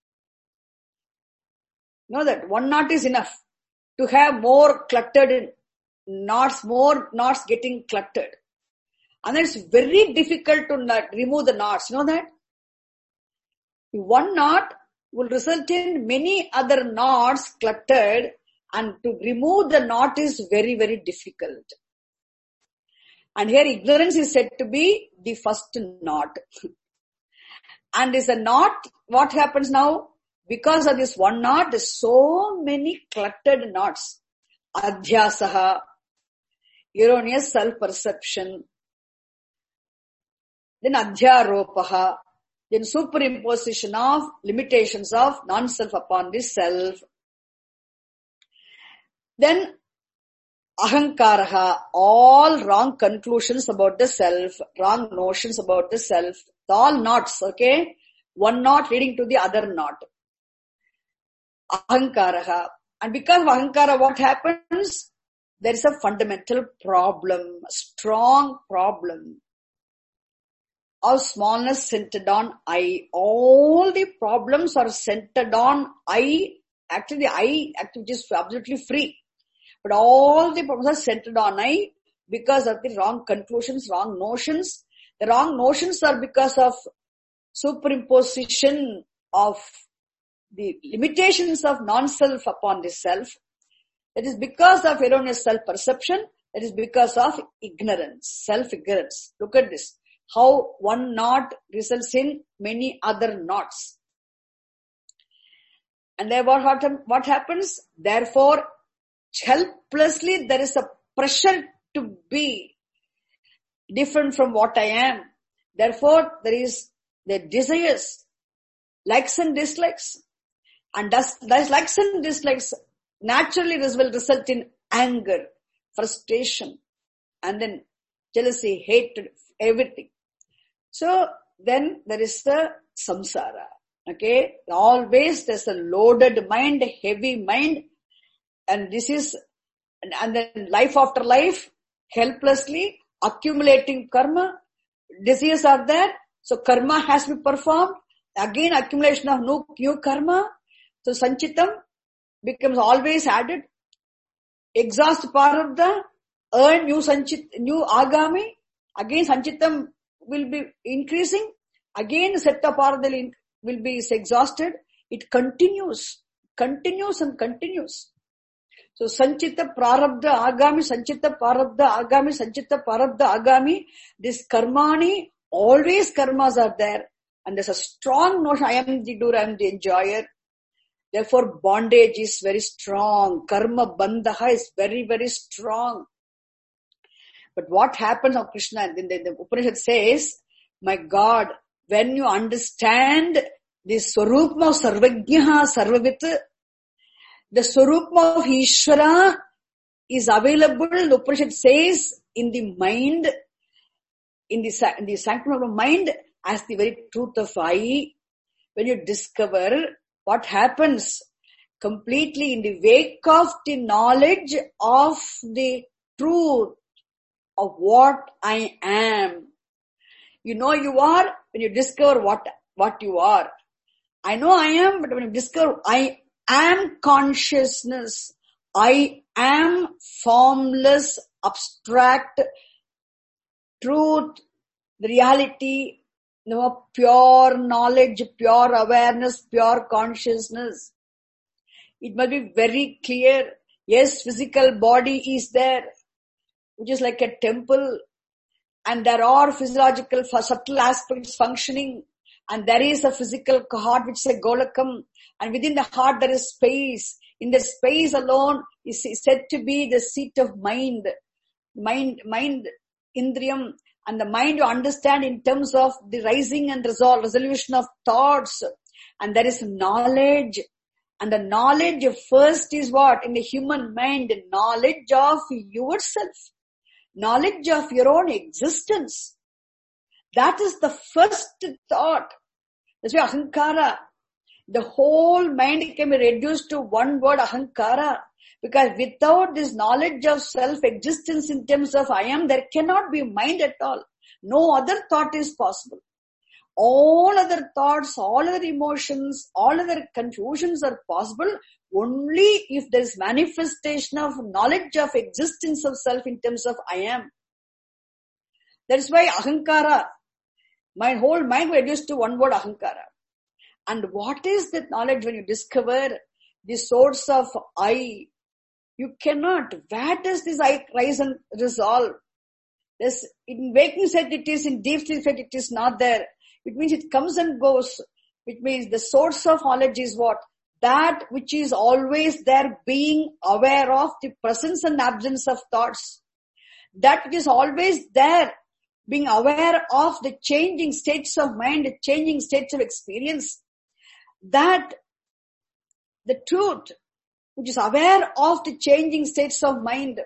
Know that one knot is enough to have more cluttered knots, more knots getting cluttered. And then it's very difficult to not remove the knots. You know that? One knot will result in many other knots cluttered, and to remove the knot is very, very difficult. And here ignorance is said to be the first knot. And is a knot, what happens now? Because of this one knot, there's so many cluttered knots. Adhyasaha, erroneous self-perception. Then adhyaropaha, then superimposition of limitations of non-self upon the self. Then ahankaraha, all wrong conclusions about the self, wrong notions about the self, all knots, okay? One knot leading to the other knot. Ahankaraha. And because of ahankara, what happens? There is a fundamental problem, a strong problem of smallness centered on I. All the problems are centered on I. Actually, the I actually is absolutely free. But all the problems are centered on I because of the wrong conclusions, wrong notions. The wrong notions are because of superimposition of the limitations of non-self upon the self. That is because of erroneous self-perception. That is because of ignorance, self-ignorance. Look at this. How one knot results in many other knots. And then what, what happens? Therefore, helplessly there is a pressure to be different from what I am. Therefore, there is the desires, likes and dislikes. And thus, thus likes and dislikes naturally this will result in anger, frustration, and then jealousy, hatred, everything. So then there is the samsara. Okay, always there's a loaded mind, heavy mind, and this is, and then life after life, helplessly accumulating karma. Desires are there, so karma has to be performed. Again, accumulation of new, new karma. So sanchitam becomes always added. Exhaust pararabdha, earn new sanchit, new agami. Again, sanchitam will be increasing. Again, set of pararabdha will be exhausted. It continues, continues and continues. So sanchita prarabdha agami, sanchita prarabdha agami, sanchita prarabdha agami. This karmani, always karmas are there. And there's a strong notion, I am the doer, I am the enjoyer. Therefore, bondage is very strong. Karma bandha is very, very strong. But what happens now, Krishna, the, the, the Upanishad says, my God, when you understand the Swarupma of Sarvajnaha, Sarvavit, the Swarupma of Ishvara is available, the Upanishad says, in the mind, in the, in the sanctum of the mind, as the very truth of I. When you discover what happens completely in the wake of the knowledge of the truth of what I am. You know you are when you discover what, what you are. I know I am, but when you discover I am consciousness, I am formless, abstract, truth, the reality, no, pure knowledge, pure awareness, pure consciousness. It must be very clear. Yes, physical body is there, which is like a temple, and there are physiological subtle aspects functioning, and there is a physical heart which is a golakam, and within the heart there is space. In the space alone is said to be the seat of mind, mind, mind, indriyam, And the mind you understand in terms of the rising and resolve, resolution of thoughts. And there is knowledge. And the knowledge first is what? In the human mind, knowledge of yourself. Knowledge of your own existence. That is the first thought. That's why ahankara. The whole mind can be reduced to one word, ahankara. Because without this knowledge of self-existence in terms of I am, there cannot be mind at all. No other thought is possible. All other thoughts, all other emotions, all other confusions are possible only if there is manifestation of knowledge of existence of self in terms of I am. That is why ahankara, my whole mind reduced to one word, ahankara. And what is that knowledge when you discover the source of I? You cannot. Where does this I rise and resolve? This, in waking state it is, in deep sleep state it is not there. It means it comes and goes. It means the source of knowledge is what? That which is always there, being aware of the presence and absence of thoughts. That which is always there, being aware of the changing states of mind, the changing states of experience. That the truth, which is aware of the changing states of mind,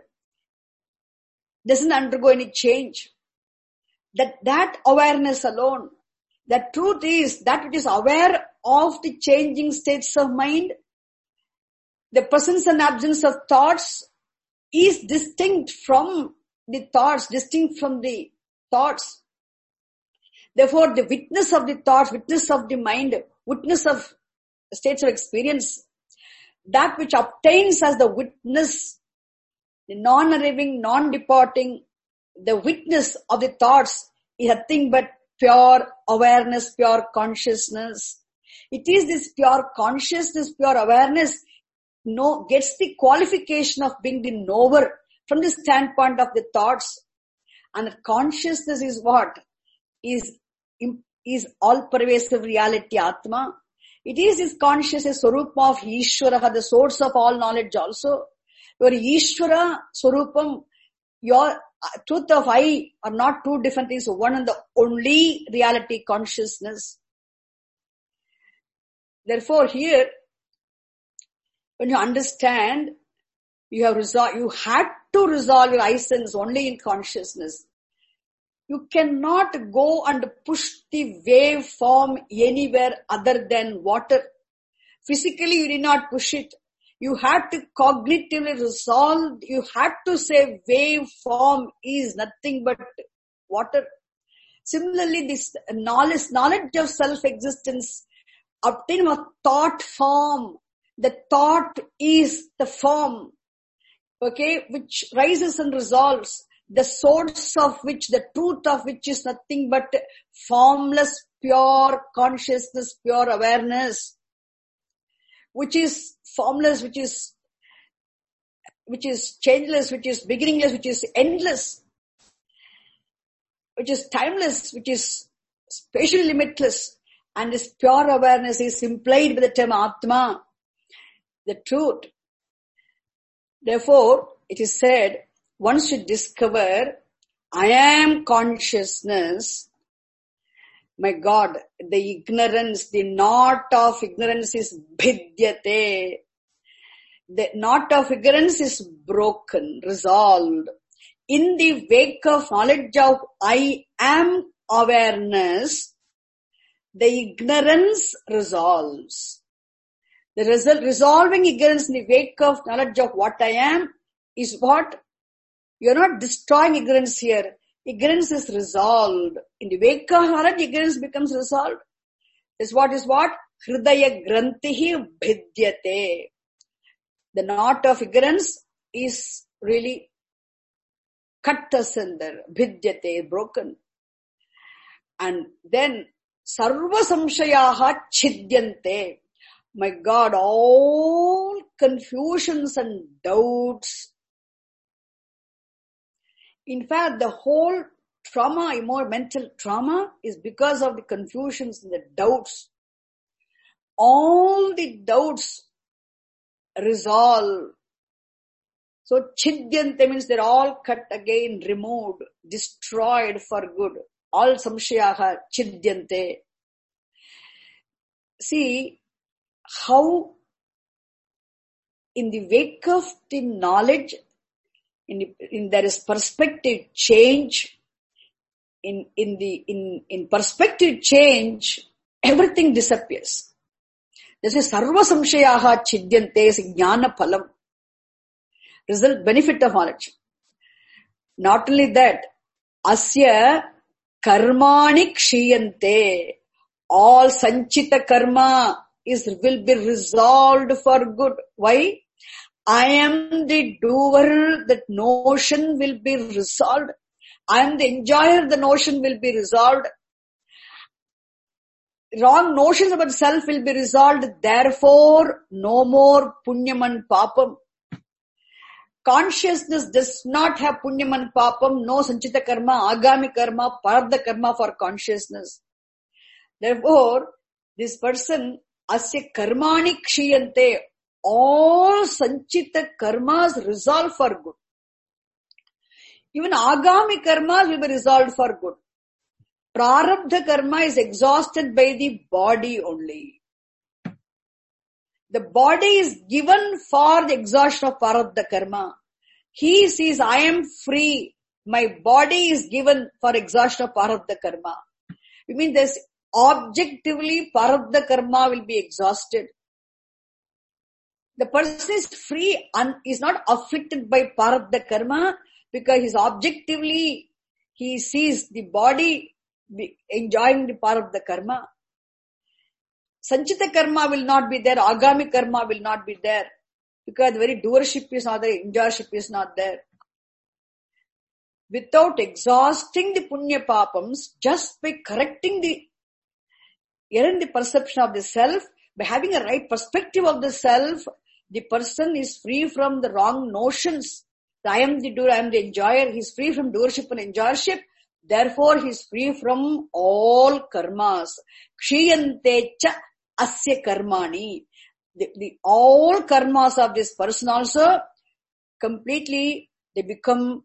doesn't undergo any change. That that awareness alone, that truth is that which is aware of the changing states of mind, the presence and absence of thoughts is distinct from the thoughts, distinct from the thoughts. Therefore, the witness of the thoughts, witness of the mind, witness of states of experience, that which obtains as the witness, the non-arriving, non-departing, the witness of the thoughts is nothing but pure awareness, pure consciousness. It is this pure consciousness, pure awareness, no, gets the qualification of being the knower from the standpoint of the thoughts. And the consciousness is what? Is, is all-pervasive reality, Atma. It is this consciousness, Swarupa of Ishvara, the source of all knowledge also. Your Ishvara, Swarupam, your truth of I are not two different things. One and the only reality, consciousness. Therefore here, when you understand, you have resolved, you had to resolve your I sense only in consciousness. You cannot go and push the wave form anywhere other than water. Physically, you did not push it. You had to cognitively resolve. You had to say wave form is nothing but water. Similarly, this knowledge, knowledge of self-existence obtained a thought form. The thought is the form, okay, which rises and resolves. The source of which, the truth of which is nothing but formless, pure consciousness, pure awareness, which is formless, which is, which is changeless, which is beginningless, which is endless, which is timeless, which is spatially limitless. And this pure awareness is implied by the term Atma, the truth. Therefore, it is said, once you discover, I am consciousness, my God, the ignorance, the knot of ignorance is bhidyate. The knot of ignorance is broken, resolved. In the wake of knowledge of I am awareness, the ignorance resolves. The result, resolving ignorance in the wake of knowledge of what I am is what? You're not destroying ignorance here. Ignorance is resolved. In the wake of knowledge, ignorance becomes resolved. This what is what? Hridaya grantihi bhidyate. The knot of ignorance is really cut asunder. Bhidyate, broken. And then, sarva samshayaha chidyante. My God, all confusions and doubts. In fact, the whole trauma, more mental trauma, is because of the confusions and the doubts. All the doubts resolve. So chidyante means they're all cut again, removed, destroyed for good. All samshayaha chidyante. See how in the wake of the knowledge, in, the, in there is perspective change. In in the in in perspective change, everything disappears. This is sarva samshayaha chidyante is jnana phalam. Result, benefit of knowledge. Not only that, asya karmani kshiyante. All sanchita karma is will be resolved for good. Why? I am the doer, that notion will be resolved. I am the enjoyer, the notion will be resolved. Wrong notions about self will be resolved. Therefore, no more punyam and papam. Consciousness does not have punyam and papam, no sanchita karma, agami karma, parabdha karma for consciousness. Therefore, this person, asya karmani kshiyante, all sanchita karmas resolve for good. Even agami karmas will be resolved for good. Prarabdha karma is exhausted by the body only. The body is given for the exhaustion of prarabdha karma. He sees, I am free. My body is given for exhaustion of prarabdha karma. You mean this objectively prarabdha karma will be exhausted. The person is free and is not afflicted by prarabdha karma because he's objectively, he sees the body enjoying the prarabdha karma. Sanchita karma will not be there, agami karma will not be there because the very doership is not there, enjoyership is not there. Without exhausting the punya papams, just by correcting the error in the perception of the self, by having a right perspective of the self, the person is free from the wrong notions. I am the doer, I am the enjoyer. He is free from doership and enjoyership. Therefore, he is free from all karmas. Kshiyante cha asya karmani. The, the, all karmas of this person also completely, they become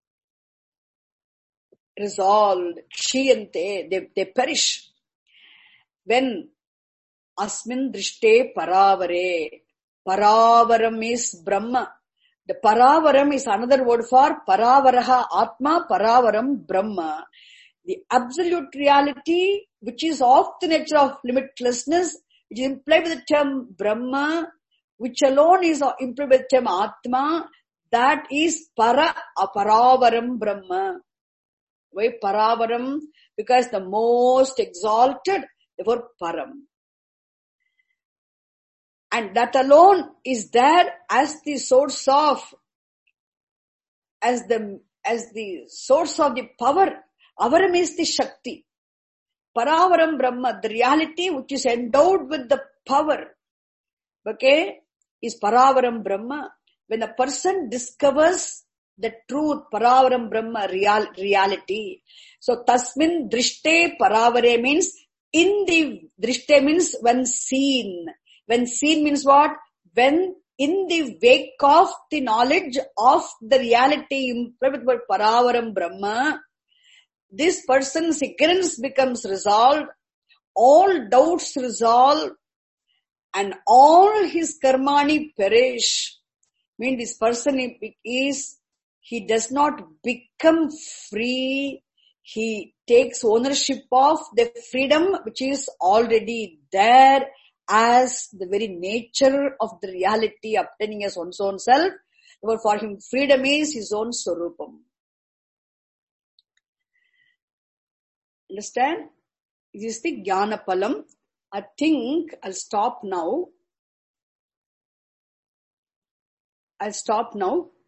resolved. Kshiyante, they, they perish. When asmin drishte paravare. Paravaram is Brahma. The paravaram is another word for paravaraha atma, paravaram Brahma. The absolute reality, which is of the nature of limitlessness, which is implied with the term Brahma, which alone is implied with the term Atma, that is para, paravaram Brahma. Why paravaram? Because the most exalted, therefore param. And that alone is there as the source of, as the, as the source of the power. Avaram is the Shakti. Paravaram Brahma, the reality which is endowed with the power. Okay, is Paravaram Brahma. When a person discovers the truth, Paravaram Brahma, real, reality. So, Tasmin Drishte Paravare means, in the Drishte means when seen. When seen means what? When in the wake of the knowledge of the reality implied by Paravaram Brahma, this person's ignorance becomes resolved, all doubts resolve, and all his karmani perish. I mean, this person is, he does not become free, he takes ownership of the freedom which is already there as the very nature of the reality obtaining as one's own self. Therefore, for him, freedom is his own swarupam. Understand? This is the Jnana Palam. I think I'll stop now. I'll stop now.